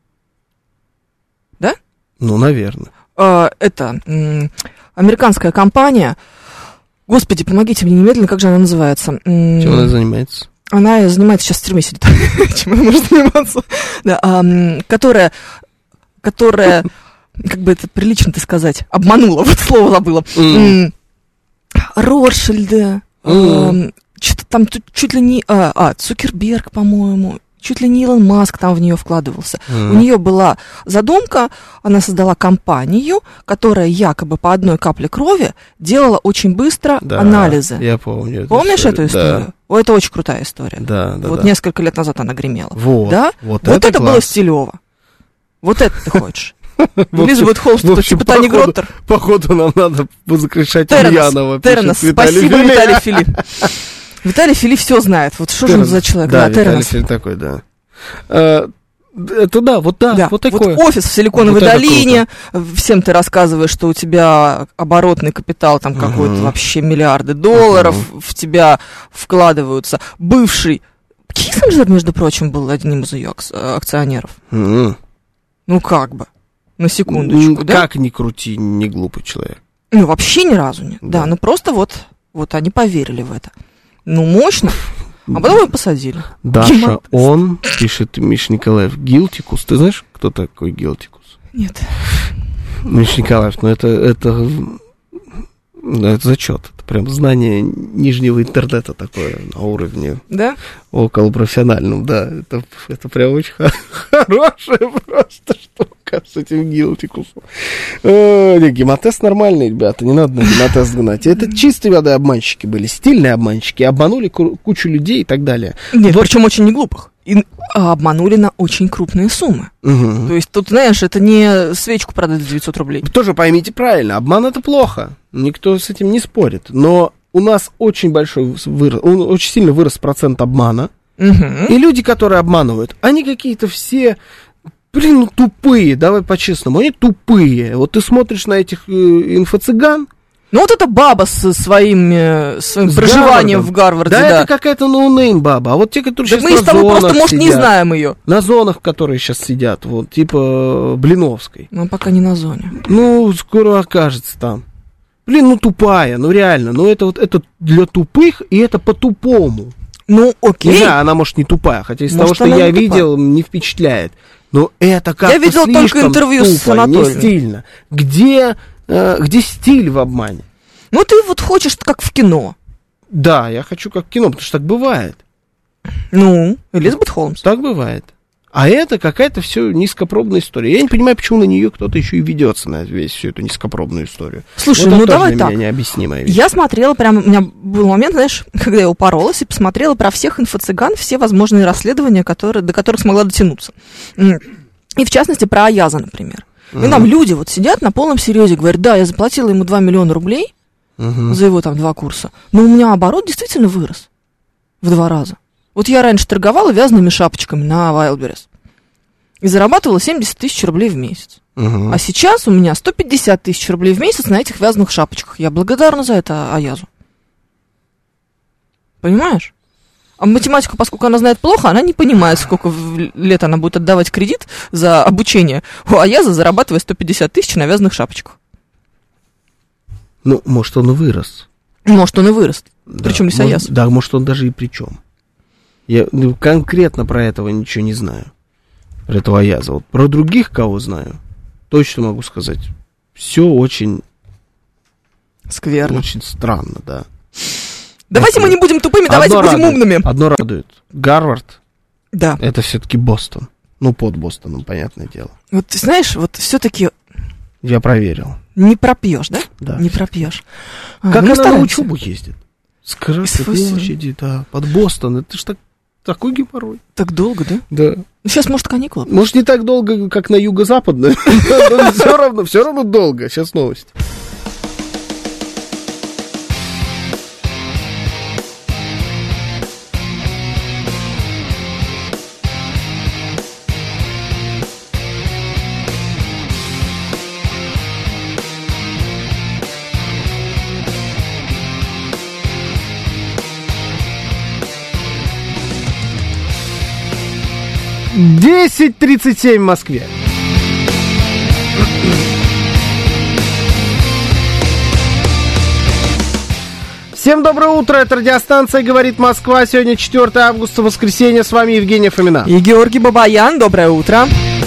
Да? Ну, наверное. Э, это м, американская компания. Господи, помогите мне немедленно, как же она называется? М, Чем она занимается? Она занимается, сейчас в тюрьме сидит. Чем она может заниматься? Да, а, м, которая, которая, как бы это прилично-то сказать, обманула, вот слово забыла. М. М, Ротшильды, М. что-то там тут чуть ли не... А, а, Цукерберг, по-моему, чуть ли не Илон Маск там в нее вкладывался. М. У нее была задумка, она создала компанию, которая якобы по одной капле крови делала очень быстро Да, анализы. Я помню эту Помнишь историю. эту историю? О, это очень крутая история. Да, да, вот да. несколько лет назад она гремела. Вот, Да? вот Вот это это, было класс. стилево. Вот это ты хочешь. В общем- Элизабет Холмс, в это общем, типа Таня походу- Гроттер. Походу, нам надо закричать Терренс, Ульянова. пишет Терренс, Виталий спасибо, Филипп. Виталий Филипп. Виталий Филипп все знает. Вот что же он Терренс. за человек? Да, Да, Виталий Терренс. Филипп такой, да. Э, Это да, вот да, Да, вот такое. офис в Силиконовой Вот это долине. Всем ты рассказываешь, что у тебя оборотный капитал там какой-то Мгм. вообще миллиарды долларов в тебя вкладываются. Бывший Киссинджер, между прочим, был одним из ее акс- акционеров. М. Ну как бы. На секундочку, М, да? Как ни крути, не глупый человек. Ну, вообще ни разу нет. Да, Да. ну просто вот, вот они поверили в это. Ну, мощно. А потом его посадили. Даша, Гематез. он, пишет Миша Николаев, Гилтикус. Ты знаешь, кто такой Гилтикус? Нет. Миша Николаев, ну это, это, ну, это зачет. Это прям знание нижнего интернета такое на уровне Да? околопрофессиональном, да. Это, это прям очень хо- хорошая просто штука с этим Гилтикусом. Э, не, гемотест нормальный, ребята, не надо на гемотест гнать. Это чистые воды обманщики были, стильные обманщики, обманули ку- кучу людей и так далее. Нет, Вот. причем очень неглупых. И а, обманули на очень крупные суммы. Мгм. То есть тут, знаешь, это не свечку продать за девятьсот рублей. Вы тоже поймите правильно, обман это плохо, никто с этим не спорит, но у нас очень большой вырос, он очень сильно вырос процент обмана, Мгм. и люди, которые обманывают, они какие-то все, блин, ну тупые, давай по-честному, они тупые. Вот ты смотришь на этих э, инфо-цыган, Ну вот эта баба со своим, э, своим С проживанием Гарвардом. в Гарварде, да, да. это какая-то ноунейм баба, а вот те, которые Так сейчас мы на с тобой просто, зонах может, не сидят, знаем ее. на зонах, которые сейчас сидят, вот, типа Блиновской. Но пока не на зоне. Ну, скоро окажется там. Блин, ну тупая, ну реально, ну это вот это для тупых, и это по-тупому. Ну, окей. Не знаю, она может не тупая, хотя из Может, того, что она я не видел, не впечатляет. Но это как-то Я видела только слишком интервью с тупо, не Анатольевной. стильно. Где, э, где стиль в обмане? Ну ты вот хочешь, как в кино. Да, я хочу как кино, потому что так бывает. Ну, Элизабет Холмс. Так бывает. А это какая-то все низкопробная история. Я не понимаю, почему на нее кто-то еще и ведется, на весь всю эту низкопробную историю. Слушай, Вот это ну тоже давай для так. меня необъяснимая вещь. Я смотрела прям, у меня был момент, знаешь, когда я упоролась и посмотрела про всех инфо-цыган, все возможные расследования, которые, до которых смогла дотянуться. М. И в частности про Аяза, например. И там люди вот сидят на полном серьезе, говорят, да, я заплатила ему два миллиона рублей Мгм. за его там два курса, но у меня оборот действительно вырос в два раза. Вот я раньше торговала вязаными шапочками на Wildberries и зарабатывала семьдесят тысяч рублей в месяц. Мгм. А сейчас у меня сто пятьдесят тысяч рублей в месяц на этих вязаных шапочках. Я благодарна за это Аязу. Понимаешь? А математику, поскольку она знает плохо, она не понимает, сколько в лет она будет отдавать кредит за обучение у Аяза, зарабатывая сто пятьдесят тысяч на вязаных шапочках. Ну, может, он и вырос. Может, он и вырос. Да, Причем здесь может- Аяз? Да, может, он даже и при чем. Я ну, конкретно про этого ничего не знаю. Про этого Аяза. Вот про других, кого знаю, точно могу сказать. Все очень, Скверно. очень странно, да. Давайте мы не будем тупыми, давайте Одно будем радует, умными. Одно радует. Гарвард Да. — это все-таки Бостон. Ну, под Бостоном, понятное дело. Вот ты знаешь, вот все-таки Я проверил. не пропьешь, да? Да. Не пропьешь. Как А, ну, она на стараемся. учебу ездит? С Красной Слушай. площади, да, под Бостон. Это ж так, такой геморрой. Так долго, да? Да. Ну, сейчас, может, каникулы. Может, не так долго, как на юго-западной, но все равно, все равно долго. Сейчас новость. десять тридцать семь в Москве. Всем доброе утро, это радиостанция «Говорит Москва». Сегодня четвёртое августа, воскресенье. С вами Евгения Фомина. И Георгий Бабаян, доброе утро.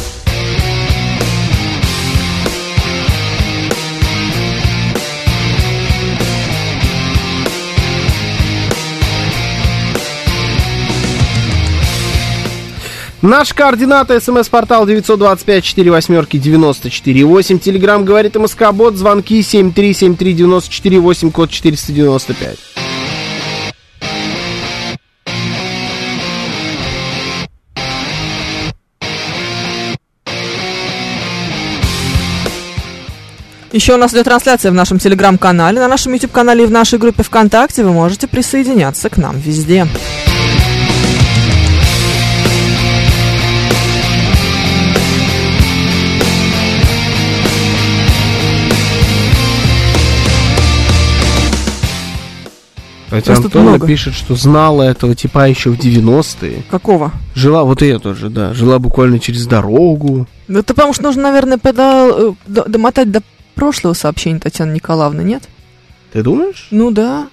Наши координаты: смс-портал девятьсот двадцать пять сорок восемь девяносто четыре восемь. Телеграм «Говорит МСК-бот». Звонки семь три семь три девяносто четыре восемь, код четыреста девяносто пять. Еще у нас идет трансляция в нашем телеграм-канале, на нашем YouTube-канале и в нашей группе ВКонтакте. Вы можете присоединяться к нам везде. Хотя Нас тут Антон много. пишет, что знала этого типа еще в девяностые. Какого? Жила, вот и я тоже, да, жила буквально через дорогу. Ну, это потому что нужно, наверное, пода- э, до- домотать до прошлого сообщения Татьяны Николаевны, нет? Ты думаешь? Ну да.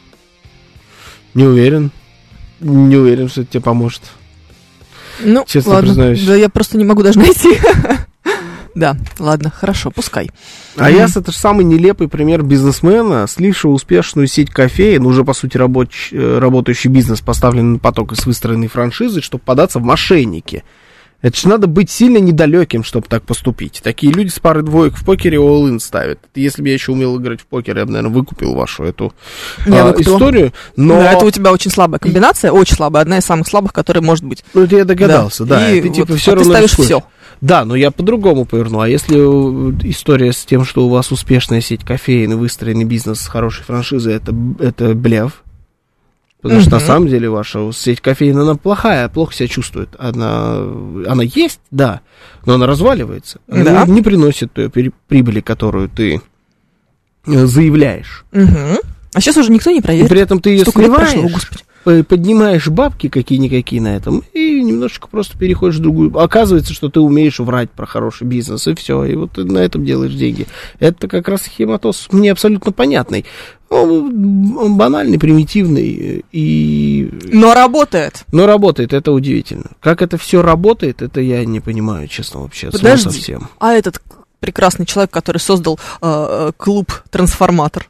Не уверен. Не уверен, что это тебе поможет. Ну, Честно ладно. признаюсь. Да я просто не могу даже найти. Да, ладно, хорошо, пускай. А Яс — это же самый нелепый пример бизнесмена, слившего успешную сеть кофеин, уже, по сути, рабоч... э, работающий бизнес, поставленный на поток из выстроенной франшизы, чтобы податься в мошенники. Это же надо быть сильно недалеким, чтобы так поступить. Такие люди с парой двоек в покере all-in ставят. Если бы я еще умел играть в покер, я бы, наверное, выкупил вашу эту Я а, выкупила. историю. Но Да, это у тебя очень слабая комбинация, очень слабая, одна из самых слабых, которые может быть. ну, это я догадался, да. И ты, вот, типа, а все ты равно ставишь рискуешь. все. Да, но я по-другому поверну. А если э, история с тем, что у вас успешная сеть кофеин и выстроенный бизнес с хорошей франшизой, это, это блеф. Потому что на самом деле ваша сеть кофеин, она плохая, плохо себя чувствует. Она, она есть, да, но она разваливается. Она Да. не, не приносит той при- прибыли, которую ты э, заявляешь. Мгм. А сейчас уже никто не И проверит. при этом ты ее Сколько лет прошло, сливаешь, господи. п- поднимаешь бабки какие-никакие на этом, и немножечко просто переходишь в другую. Оказывается, что ты умеешь врать про хороший бизнес, и все, и вот ты на этом делаешь деньги. Это как раз хематоз мне абсолютно понятный. Он, он банальный, примитивный, и... Но работает. но работает, это удивительно. Как это все работает, это я не понимаю, честно, вообще, от слова Подожди. совсем. А этот прекрасный человек, который создал э, э, клуб «Трансформатор».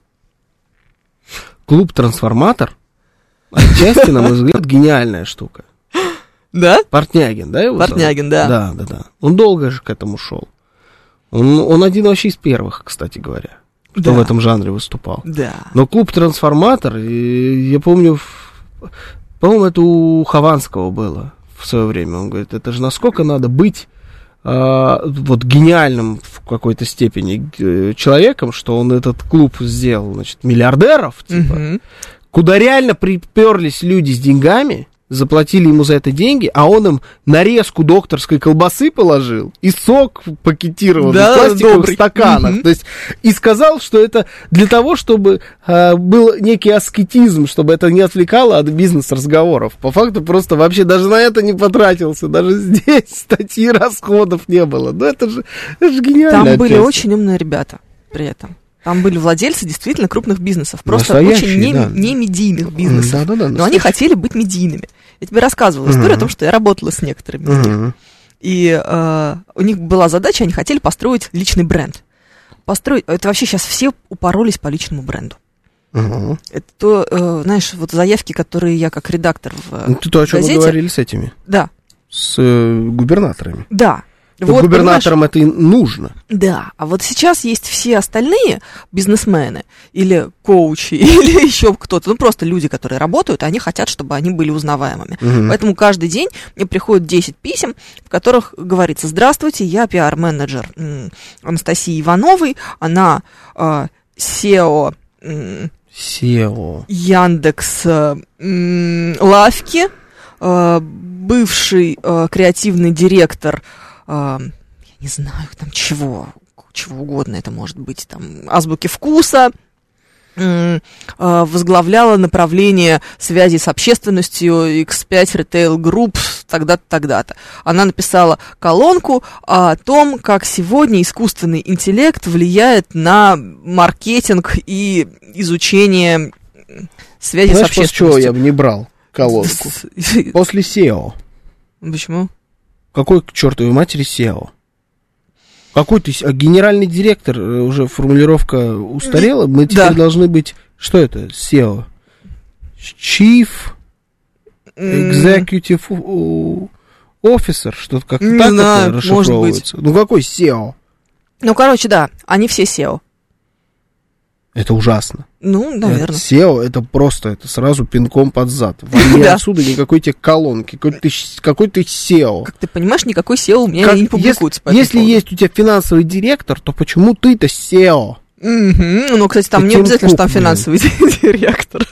Клуб «Трансформатор» отчасти, на мой взгляд, гениальная штука. Да? Портнягин, да, его зовут? Портнягин, да. Да, да, да. Он долго же к этому шел. Он, он один вообще из первых, кстати говоря, кто Да. в этом жанре выступал. Да. Но клуб «Трансформатор», и я помню, в- по-моему, это у Хованского было в свое время. Он говорит, это же насколько надо быть а, вот гениальным в какой-то степени э, человеком, что он этот клуб сделал, значит, миллиардеров, типа, Мгм. куда реально приперлись люди с деньгами, заплатили ему за это деньги, а он им нарезку докторской колбасы положил и сок пакетировал Да, в пластиковых добрый. стаканах. Мгм. То есть, и сказал, что это для того, чтобы а, был некий аскетизм, чтобы это не отвлекало от бизнес-разговоров. По факту просто вообще даже на это не потратился. Даже здесь статьи расходов не было. Ну это же, это же гениально. Там были отчасти. очень умные ребята при этом. Там были владельцы действительно крупных бизнесов. Просто Настоящие, очень не, да. не медийных бизнесов. Да-да-да, Но они настоящие. хотели быть медийными. Я тебе рассказывала Мгм. историю о том, что я работала с некоторыми из них. Мгм. И э, у них была задача, они хотели построить личный бренд. Построить, это вообще сейчас все упоролись по личному бренду. Угу. Это то, э, знаешь, вот заявки, которые я как редактор в ну, то, о чем газете... мы говорили с этими. Да. С э, губернаторами. Да. Вот, губернаторам понимаешь, это и нужно. Да, а вот сейчас есть все остальные бизнесмены или коучи, или еще кто-то, ну просто люди, которые работают, они хотят, чтобы они были узнаваемыми. Угу. Поэтому каждый день мне приходит десять писем, в которых говорится: здравствуйте, я пиар-менеджер Анастасии Ивановой, она э, сео, э, сео Яндекс э, Лавки, э, бывший э, креативный директор, я не знаю, там чего, чего угодно это может быть, там, азбуки вкуса, возглавляла направление связи с общественностью икс пять Retail Group тогда-то, тогда-то. Она написала колонку о том, как сегодня искусственный интеллект влияет на маркетинг и изучение связи Знаешь, с общественностью. После чего я бы не брал колонку? После сео. Почему? Какой к чертовой матери сео? Какой ты... А генеральный директор, уже формулировка устарела, мы теперь да. должны быть... Что это? сео? Chief Executive Officer? Что-то как-то не так знаю, это расшифровывается. Ну, какой сео? Ну, короче, да, они все сео. Это ужасно. Ну, наверное. сео это просто, это сразу пинком под зад. Вали да. отсюда никакой тебе колонки, какой ты, какой ты сео. Как ты понимаешь, никакой сео у меня как, не публикуется. Если, если есть у тебя финансовый директор, то почему ты-то сео? Mm-hmm. Ну, кстати, там ты не обязательно, Кук, что там финансовый директор.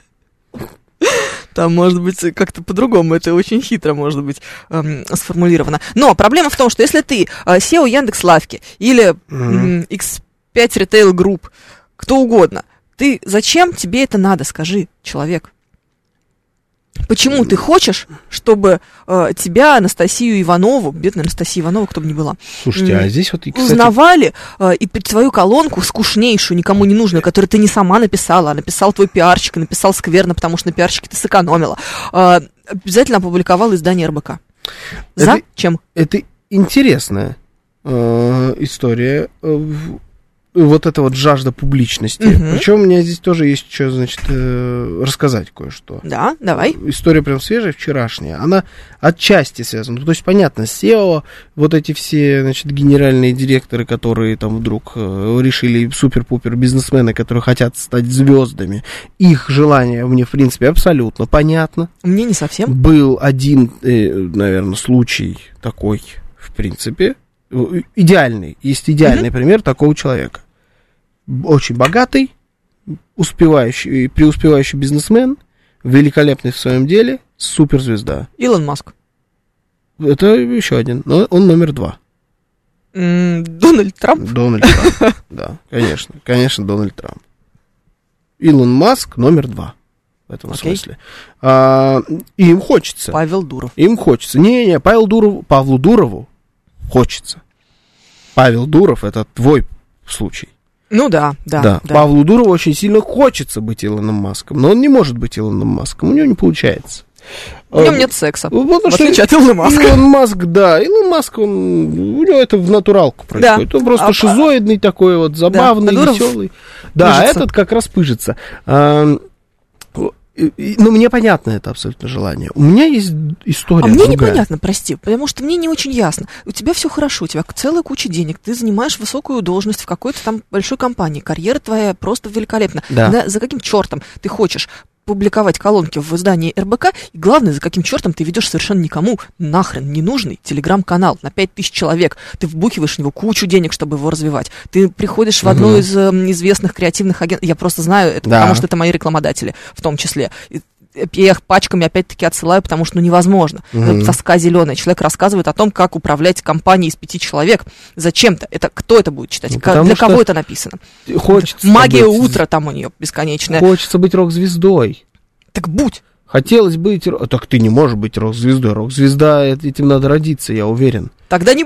Там, может быть, как-то по-другому, это очень хитро, может быть, эм, сформулировано. Но проблема в том, что если ты э, сео Яндекс.Лавки или mm-hmm. икс пять Retail Group, кто угодно, ты зачем тебе это надо, скажи, человек? Почему ты хочешь, чтобы э, тебя, Анастасию Иванову, бедная Анастасия Иванова, кто бы ни была, слушайте, а здесь вот, кстати... узнавали э, и твою колонку скучнейшую, никому не нужную, которую ты не сама написала, а написал твой пиарщик, и написал скверно, потому что на пиарщике ты сэкономила, э, обязательно опубликовал издание эр бэ ка. Зачем? Это, это интересная э, история. Вот эта вот жажда публичности. Угу. Причем у меня здесь тоже есть что, значит, э, рассказать кое-что. Да, давай. История прям свежая, вчерашняя. Она отчасти связана. То есть, понятно, сео, вот эти все, значит, генеральные директоры, которые там вдруг э, решили, супер-пупер бизнесмены, которые хотят стать звездами, их желание мне, в принципе, абсолютно понятно. Мне не совсем. Был один, э, наверное, случай такой, в принципе, идеальный, есть идеальный mm-hmm. пример такого человека. Очень богатый, успевающий, преуспевающий бизнесмен, великолепный в своем деле, суперзвезда. Илон Маск. Это еще один, но он номер два. Mm, Дональд Трамп? Дональд Трамп, да, конечно, конечно, Дональд Трамп. Илон Маск номер два. В этом okay. смысле. А, им хочется. Павел Дуров. Им хочется. Не-не, Павел Дуров, Павлу Дурову хочется. Павел Дуров, это твой случай. Ну да, да, да. да. Павлу Дурову очень сильно хочется быть Илоном Маском, но он не может быть Илоном Маском, у него не получается. В нем нет секса, вот, в отличие от Илона Маска. Илон Маск, да, Илон Маск, он, у него это в натуралку происходит. Да. Он просто а, шизоидный такой вот, забавный, да. веселый. Да, пыжится. Этот как раз пыжится. Ну, мне понятно это абсолютно желание. У меня есть история. А мне другая. непонятно, прости, потому что мне не очень ясно. У тебя все хорошо, у тебя целая куча денег, ты занимаешь высокую должность в какой-то там большой компании, карьера твоя просто великолепна. Да. Да, за каким чертом ты хочешь публиковать колонки в издании эр бэ ка, и главное, за каким чертом ты ведешь совершенно никому нахрен ненужный телеграм-канал на пять тысяч человек, ты вбухиваешь в него кучу денег, чтобы его развивать, ты приходишь в одну угу. из э, известных креативных агентов, я просто знаю это, да. потому что это мои рекламодатели в том числе. Я их пачками опять-таки отсылаю, потому что ну невозможно. Mm-hmm. Тоска зеленая. Человек рассказывает о том, как управлять компанией из пяти человек. Зачем-то? Это кто это будет читать? Ну, для кого это написано? Хочется Магия быть... утра там у нее бесконечная. Хочется быть рок-звездой. Так будь. Хотелось быть... Так ты не можешь быть рок-звездой. Рок-звезда, этим надо родиться, я уверен. Тогда не будь.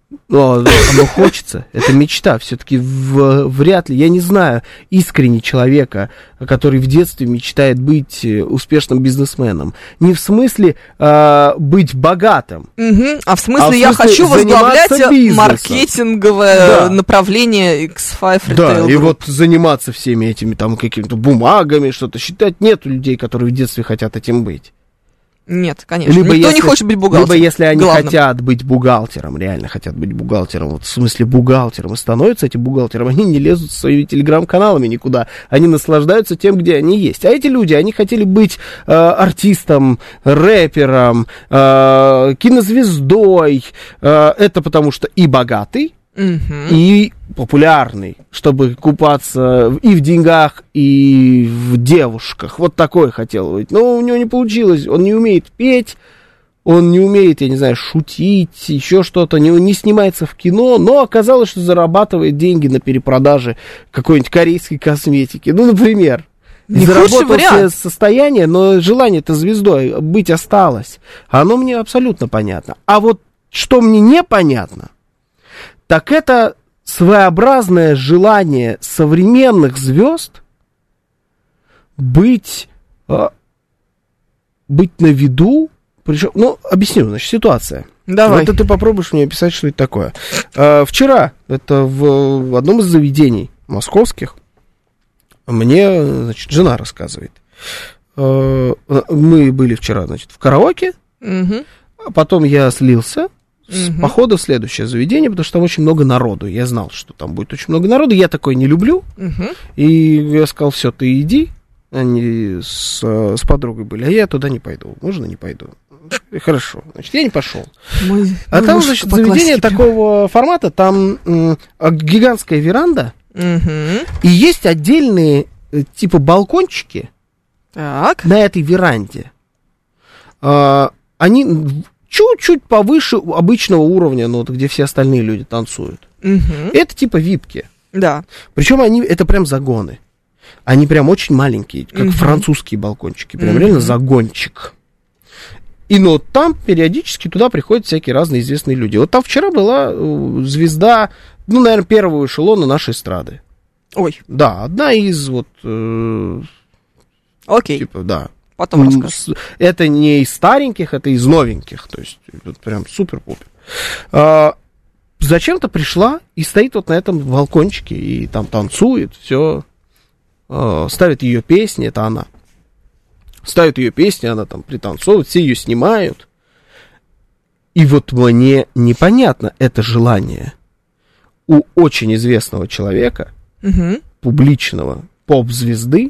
Но оно хочется, это мечта. Все-таки в, вряд ли, я не знаю искренне человека, который в детстве мечтает быть успешным бизнесменом. Не в смысле э, быть богатым, угу. а в смысле, а в я смысле хочу возглавлять бизнесом. Маркетинговое Да. направление икс пять Retail Да, Group. и вот заниматься всеми этими там какими-то бумагами, что-то считать. Нет людей, которые в детстве хотят этим быть. Нет, конечно. Либо Никто если, не хочет быть бухгалтером. Либо если они главным. хотят быть бухгалтером, реально хотят быть бухгалтером, вот в смысле бухгалтером, и становятся этим бухгалтером, они не лезут своими телеграм-каналами никуда, они наслаждаются тем, где они есть. А эти люди, они хотели быть э, артистом, рэпером, э, кинозвездой, э, это потому что и богатый, Угу. и популярный, чтобы купаться и в деньгах, и в девушках. Вот такой хотел быть. Но у него не получилось. Он не умеет петь, он не умеет, я не знаю, шутить, еще что-то, не, не снимается в кино, но оказалось, что зарабатывает деньги на перепродаже какой-нибудь корейской косметики. Ну, например. Не Заработал худший себе состояние, но желание-то звездой быть осталось. Оно мне абсолютно понятно. А вот что мне непонятно, так это своеобразное желание современных звезд быть, э, быть на виду. Причем, ну, объясню, значит, ситуация. Давай. Вот ты попробуешь мне описать, что это такое. Э, вчера, это в, в одном из заведений московских, мне, значит, жена рассказывает. Э, мы были вчера, значит, в караоке, Угу. а потом я слился. С Мгм. похода в следующее заведение, потому что там очень много народу. Я знал, что там будет очень много народу. Я такой не люблю. Угу. И я сказал, все, ты иди. Они с, с подругой были, а я туда не пойду. Можно не пойду? Хорошо. Значит, я не пошел. Мой, А мой там, муж значит, по заведение классике прям. такого формата. Там м, гигантская веранда. Мгм. И есть отдельные э, типа балкончики Так. на этой веранде. А, они чуть-чуть повыше обычного уровня, ну, вот, где все остальные люди танцуют. Мгм. Это типа випки. Да. Причем они, это прям загоны. Они прям очень маленькие, как Мгм. французские балкончики. Прям Мгм. реально загончик. И ну, там периодически туда приходят всякие разные известные люди. Вот там вчера была э, звезда, ну, наверное, первого эшелона нашей эстрады. Ой, Да, одна из вот, э, окей, типа, да. потом М, расскажешь. с- Это не из стареньких, это из новеньких. То есть, это прям супер-пупер. А, зачем-то пришла и стоит вот на этом балкончике, и там танцует, все. Ставит ее песни, это она. Ставит ее песни, она там пританцовывает, все ее снимают. И вот мне непонятно это желание у очень известного человека, Мгм. публичного поп-звезды,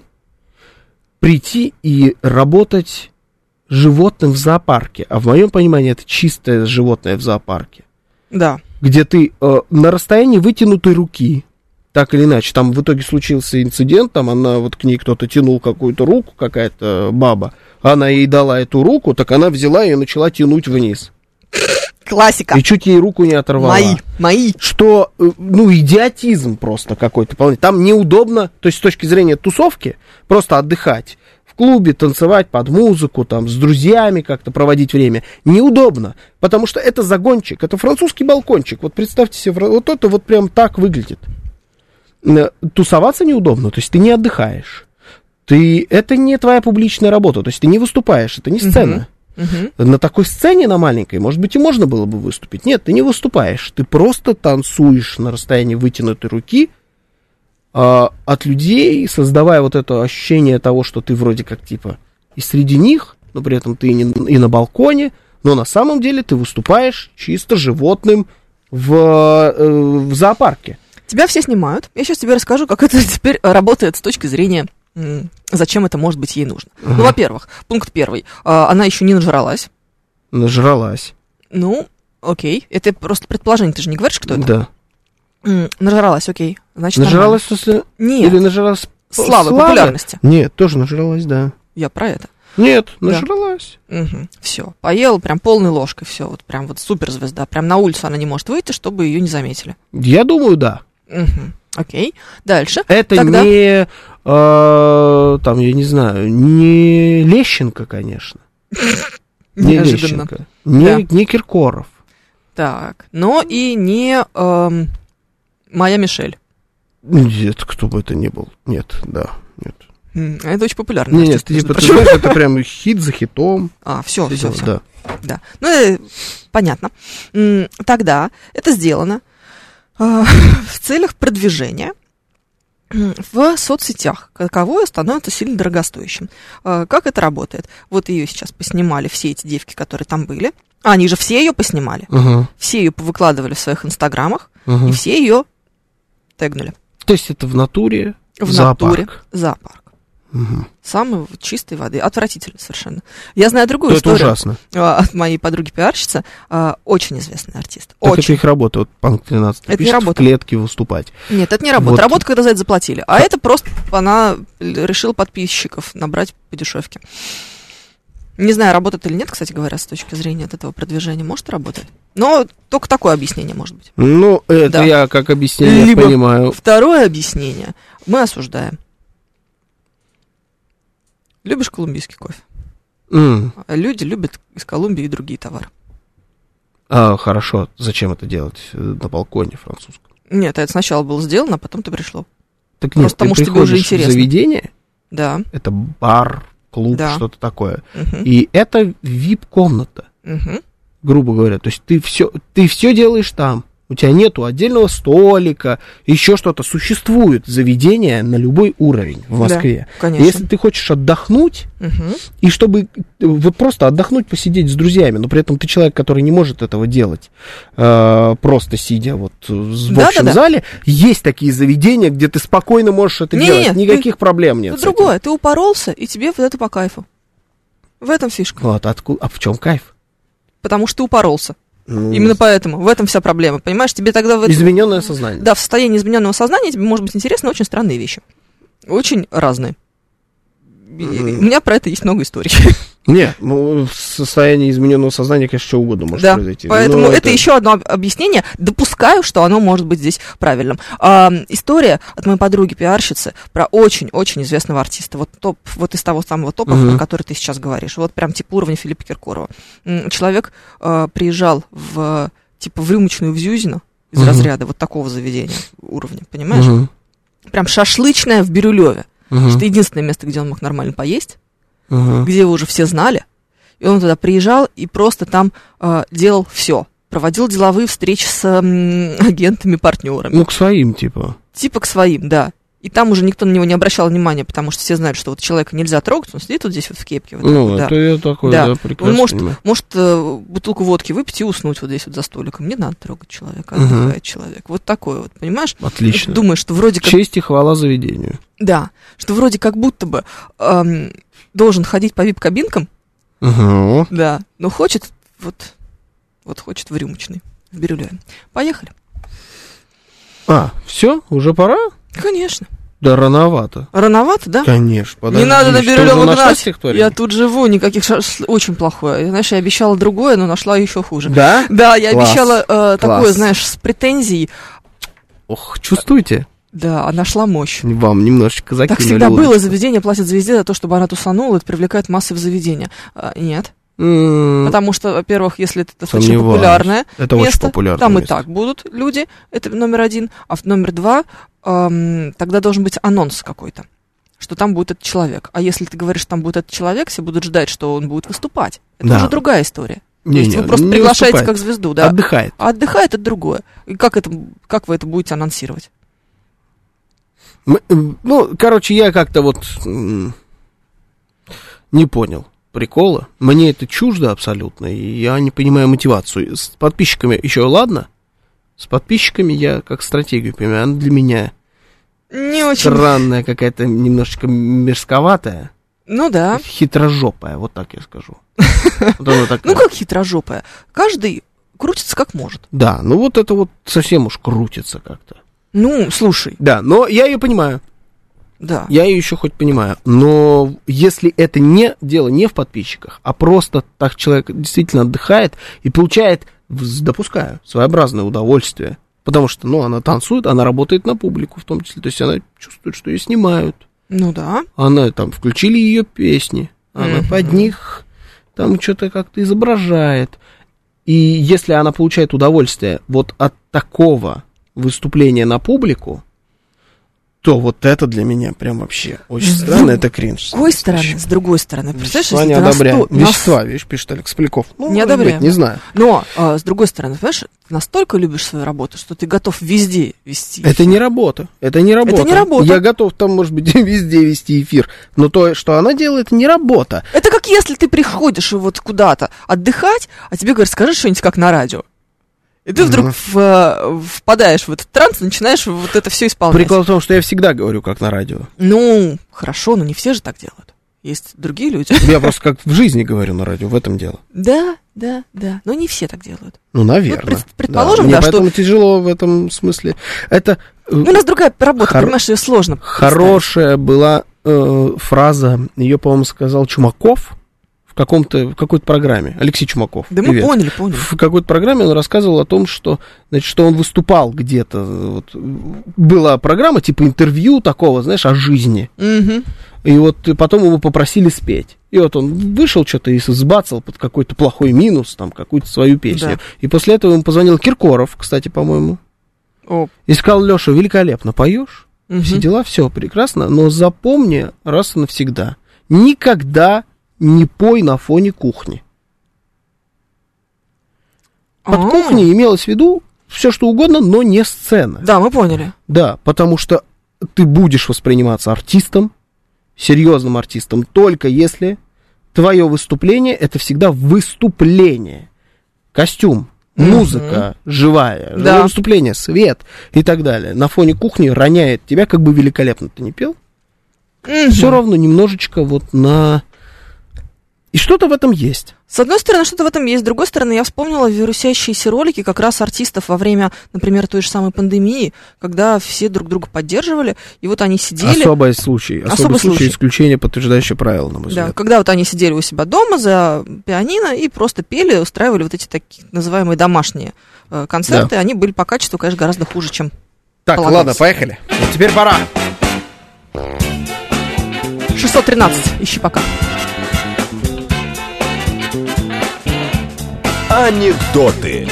прийти и работать животным в зоопарке. А в моем понимании это чистое животное в зоопарке. Да. Где ты э, на расстоянии вытянутой руки, так или иначе, там в итоге случился инцидент, там она, вот к ней кто-то тянул какую-то руку, какая-то баба, она ей дала эту руку, так она взяла ее и начала тянуть вниз. Классика. И чуть ей руку не оторвала. Мои, мои. Что, э, ну, идиотизм просто какой-то. полный. Там неудобно, то есть с точки зрения тусовки, просто отдыхать. В клубе танцевать под музыку, там, с друзьями как-то проводить время. Неудобно, потому что это загончик, это французский балкончик. Вот представьте себе, вот это вот прям так выглядит. Э, Тусоваться неудобно, то есть ты не отдыхаешь. Ты, это не твоя публичная работа, то есть ты не выступаешь, это не сцена. Мгм. На такой сцене, на маленькой, может быть, и можно было бы выступить. Нет, ты не выступаешь. Ты просто танцуешь на расстоянии вытянутой руки а, от людей, создавая вот это ощущение того, что ты вроде как типа и среди них, но при этом ты и, не, и на балконе, но на самом деле ты выступаешь чисто животным в, э, в зоопарке. Тебя все снимают. Я сейчас тебе расскажу, как это теперь работает с точки зрения, м, зачем это может быть ей нужно. Ну, во-первых, пункт первый. а, Она еще не нажралась. Нажралась. Ну, окей. Это просто предположение, ты же не говоришь, кто это? Да. М, Нажралась, окей. Значит, Нажралась, в смысле? нормально. Нет, Или нажралась славы, популярности. Нет, тоже нажралась, да. Я про это. Нет, Да. нажралась. Все. Поела прям полной ложкой, все. Вот прям вот суперзвезда. Прям на улицу она не может выйти, чтобы ее не заметили. Я думаю, да. Мгм. Окей. Дальше. Это Тогда- не, э, там, я не знаю, не Лещенко, конечно. Не Неожиданно. Лещенко. Не, Да. не Киркоров. Так, но и не эм, «Моя Мишель». Нет, кто бы это ни был. Нет, да, нет. Это очень популярно. Нет, ты, типа, ты знаешь, это прям хит за хитом. А, все, все, все. Да. Да. Ну, э, понятно. Тогда это сделано э, в целях продвижения в соцсетях. Каковое становится сильно дорогостоящим. Э, как это работает? Вот ее сейчас поснимали, все эти девки, которые там были. А, они же все ее поснимали. Угу. Все ее повыкладывали в своих инстаграмах, угу. и все ее тегнули. То есть это в натуре в зоопарк? В натуре зоопарк. Угу. Самой чистой воды. Отвратительно совершенно. Я знаю другую То историю. Это ужасно. От моей подруги-пиарщицы. Очень известный артист. Так очень. это их работа. Вот Панк тринадцать это пишет, в клетке выступать. Нет, это не работа. Вот. Работа, когда за это заплатили. А это просто она решила подписчиков набрать по дешевке. Не знаю, работает или нет, кстати говоря, с точки зрения от этого продвижения. Может, работает. Но только такое объяснение может быть. Ну, это да. я как объяснение Либо понимаю. Второе объяснение мы осуждаем. Любишь колумбийский кофе? Mm. Люди любят из Колумбии и другие товары. А, хорошо. Зачем это делать на балконе французском? Нет, это сначала было сделано, а потом ты пришло. Так просто нет, потому, ты что тебе уже приходишь интересно. в заведение, Да. это бар, клуб, да. что-то такое. Угу. И это ви ай пи-комната, угу. грубо говоря. То есть ты все, ты все делаешь там. У тебя нету отдельного столика, еще что-то. Существует заведение на любой уровень в Москве. Да, конечно. Если ты хочешь отдохнуть, угу. и чтобы вот просто отдохнуть, посидеть с друзьями, но при этом ты человек, который не может этого делать, э, просто сидя вот в да, общем да, да. зале, есть такие заведения, где ты спокойно можешь это не, делать, нет, никаких ты, проблем нет. Это другое, ты упоролся, и тебе вот это по кайфу. В этом фишка. Вот, откуда, а в чем кайф? Потому что ты упоролся. Ну, Именно поэтому. В этом вся проблема. Понимаешь, тебе тогда... В измененное сознание. Да, в состоянии измененного сознания тебе может быть интересны очень странные вещи. Очень разные. Mm. У меня про это есть много историй. Нет, ну, в состоянии измененного сознания, конечно, что угодно может да, произойти. Поэтому Но это, это еще одно объяснение. Допускаю, что оно может быть здесь правильным. А, история от моей подруги-пиарщицы про очень-очень известного артиста. Вот, топ, вот из того самого топа, uh-huh. про который ты сейчас говоришь. Вот прям типа уровня Филиппа Киркорова. Человек а, приезжал в, типа, в рюмочную в Зюзино из uh-huh. разряда вот такого заведения уровня, понимаешь? Uh-huh. Прям шашлычная в Бирюлеве. Uh-huh. Это единственное место, где он мог нормально поесть. Uh-huh. Где его уже все знали, и он туда приезжал и просто там э, делал все, проводил деловые встречи с э, агентами, партнерами. Ну, к своим, типа. Типа к своим, да. И там уже никто на него не обращал внимания, потому что все знают, что вот человека нельзя трогать, он сидит вот здесь вот в кепке. Вот ну, так, это да. я такой, да, да, прекрасно он может, понимаю. может э, бутылку водки выпить и уснуть вот здесь вот за столиком. Не надо трогать человека, отдыхает uh-huh. человек. Вот такой вот, понимаешь? Отлично. Вот думаешь, что вроде как... Честь и хвала заведению. Да, что вроде как будто бы... Эм, должен ходить по вип-кабинкам, uh-huh. да, но хочет, вот, вот хочет в рюмочной, в Бирюлеве. Поехали. А, все, уже пора? Конечно. Да, рановато. Рановато, да? Конечно, подожди. Не надо на Бирюлева гнать. Я тут живу, никаких шаш... Очень плохое. Знаешь, я обещала другое, но нашла еще хуже. Да? Да, я Класс. обещала э, такое, Класс. знаешь, с претензией. Ох, чувствуете? Да, а нашла мощь. Вам немножечко закинули. Так всегда лодочку. было, заведение платят звезде за то, чтобы она тусанула, это привлекает массы в заведение. А, нет. Mm. Потому что, во-первых, если это достаточно Сомневаюсь. популярное это место, очень популярное там место. и так будут люди, это номер один. А номер два, эм, тогда должен быть анонс какой-то, что там будет этот человек. А если ты говоришь, что там будет этот человек, все будут ждать, что он будет выступать. Это да. уже другая история. Не, То есть не, вы просто не приглашаете выступает. как звезду, да. Отдыхает. А отдыхает это другое. И как, это, как вы это будете анонсировать? Мы, ну, короче, я как-то вот м- не понял прикола. Мне это чуждо абсолютно, и я не понимаю мотивацию. С подписчиками еще ладно. С подписчиками я как стратегию понимаю. Она для меня не очень странная, какая-то немножечко мерзковатая. Ну да. Хитрожопая, вот так я скажу. Ну как хитрожопая? Каждый крутится как может. Да, ну вот это вот совсем уж крутится как-то. Ну, слушай. Да, но я ее понимаю. Да. Я ее еще хоть понимаю. Но если это не дело не в подписчиках, а просто так человек действительно отдыхает и получает, допускаю, своеобразное удовольствие. Потому что, ну, она танцует, она работает на публику в том числе. То есть она чувствует, что ее снимают. Ну да. Она там, включили ее песни. Она mm-hmm. под них там что-то как-то изображает. И если она получает удовольствие вот от такого выступления на публику, то вот это для меня прям вообще очень С странно, это кринж. С другой стороны, с другой стороны, представляешь, Вещества если не ты на одобряю. сто- на Вещества, видишь, пишет Алекс Поляков. Ну, Не может одобряем. быть, не знаю. Но, а, с другой стороны, понимаешь, ты настолько любишь свою работу, что ты готов везде вести. Это не работа. Это не работа. Это не работа. Я готов там, может быть, везде вести эфир. Но то, что она делает, не работа. Это как если ты приходишь вот куда-то отдыхать, а тебе говорят, скажи что-нибудь как на радио. И ты вдруг в, впадаешь в этот транс, начинаешь вот это все исполнять. Прикол в том, что я всегда говорю, как на радио. Ну, хорошо, но не все же так делают. Есть другие люди. Я просто как в жизни говорю на радио, в этом дело. Да, да, да. Но не все так делают. Ну, наверное. Ну, пред- предположим, да. Мне да, поэтому что- тяжело в этом смысле. Это Ну, у нас другая работа, Хор- понимаешь, ее сложно представить. хорошая была э, фраза, ее, по-моему, сказал Чумаков в, каком-то, в какой-то программе. Алексей Чумаков. Да мы привет. поняли, поняли. В какой-то программе он рассказывал о том, что, значит, что он выступал где-то. Вот, была программа типа интервью такого, знаешь, о жизни. Мгм. И вот потом его попросили спеть. И вот он вышел что-то и сбацал под какой-то плохой минус, там, какую-то свою песню. Да. И после этого ему позвонил Киркоров, кстати, по-моему. О, И сказал: Леша, великолепно поешь, мгм. все дела, все прекрасно, но запомни раз и навсегда, никогда не пой на фоне кухни. Под А. кухней имелось в виду все что угодно, но не сцена. Да, мы поняли. Да, потому что ты будешь восприниматься артистом, серьезным артистом, только если твое выступление — это всегда выступление. Костюм, музыка живая, живое Да. выступление, свет и так далее. На фоне кухни роняет тебя, как бы великолепно ты не пел, Мгм. все равно немножечко вот на... И что-то в этом есть. С одной стороны, что-то в этом есть. С другой стороны, я вспомнила вирусящиеся ролики как раз артистов во время, например, той же самой пандемии, когда все друг друга поддерживали, и вот они сидели... Особый случай. Особый, Особый случай, случай. исключение, подтверждающее правило, на мой Да, взгляд. когда вот они сидели у себя дома за пианино и просто пели, устраивали вот эти такие называемые домашние э, концерты. Они были по качеству, конечно, гораздо хуже, чем... Так, полагалось. ладно, поехали. Вот теперь пора. шестьсот тринадцать, ищи пока. Анекдоты.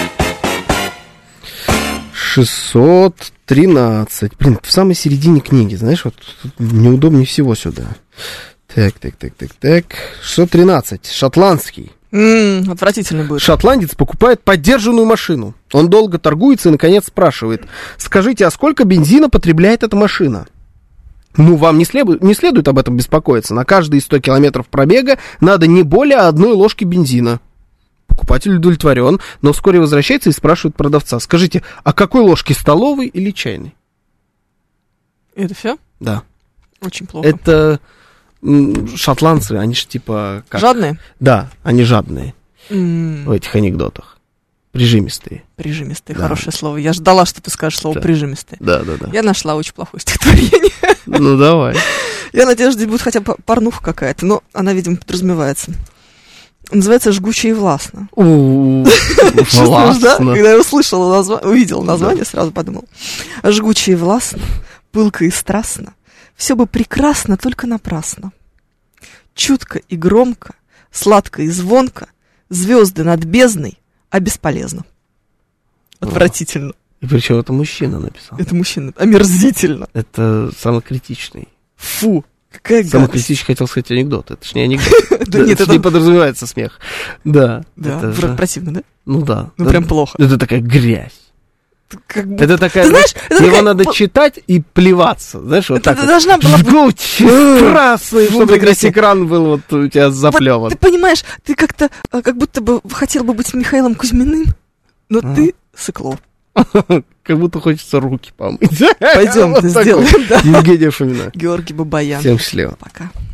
шестьсот тринадцать. Блин, в самой середине книги, знаешь, вот тут неудобнее всего сюда. Так, так, так, так, так. шестьсот тринадцать. Шотландский. М-м, отвратительно будет. Шотландец покупает подержанную машину. Он долго торгуется и, наконец, спрашивает: скажите, а сколько бензина потребляет эта машина? Ну, вам не, следует, не следует об этом беспокоиться. На каждые сто километров пробега надо не более одной ложки бензина. Покупатель удовлетворен, но вскоре возвращается и спрашивает продавца: скажите, а какой ложки, столовой или чайной? Это все? Да. Очень плохо. Это м, шотландцы, они же типа... Как? Жадные? Да, они жадные М, в этих анекдотах. Прижимистые. Прижимистые, Да. хорошее слово. Я ждала, что ты скажешь слово Да. прижимистые. Да, да, да. Я нашла очень плохое стихотворение. Ну, давай. Я надеюсь, здесь будет хотя бы порнуха какая-то, но она, видимо, подразумевается. Называется «Жгуче и властно». Чувствуешь, да? Властно. Когда я услышала, назва... увидела название, сразу подумал. «Жгуче и властно, пылко и страстно, все бы прекрасно, только напрасно. Чутко и громко, сладко и звонко, звезды над бездной, а бесполезно». Отвратительно. И причем это мужчина написал. Это мужчина. Омерзительно. Это самый критичный. Фу. Какая Самый гадость. критичный, хотел сказать, анекдот. Это ж не анекдот. Да нет, Это не это... подразумевается смех. Да. Да, это вроде же- противно, да? Ну да. Ну Да, прям плохо. Это такая грязь. Как будто... Это такая, Ты знаешь, знаешь, это его такая надо по- читать и плеваться. Знаешь, вот Это так ты вот. должна была бы- Жгучий, красный, Фу, чтобы весь прекрати. экран был вот у тебя Вот заплеван. ты понимаешь, ты как-то, а, как будто бы хотел бы быть Михаилом Кузьминым, но А. ты сыкло. Как будто хочется руки помыть. Пойдем, Вот ты такой. сделаем, да. Евгения Фомина. Георгий Бабаян. Всем счастливо. Пока.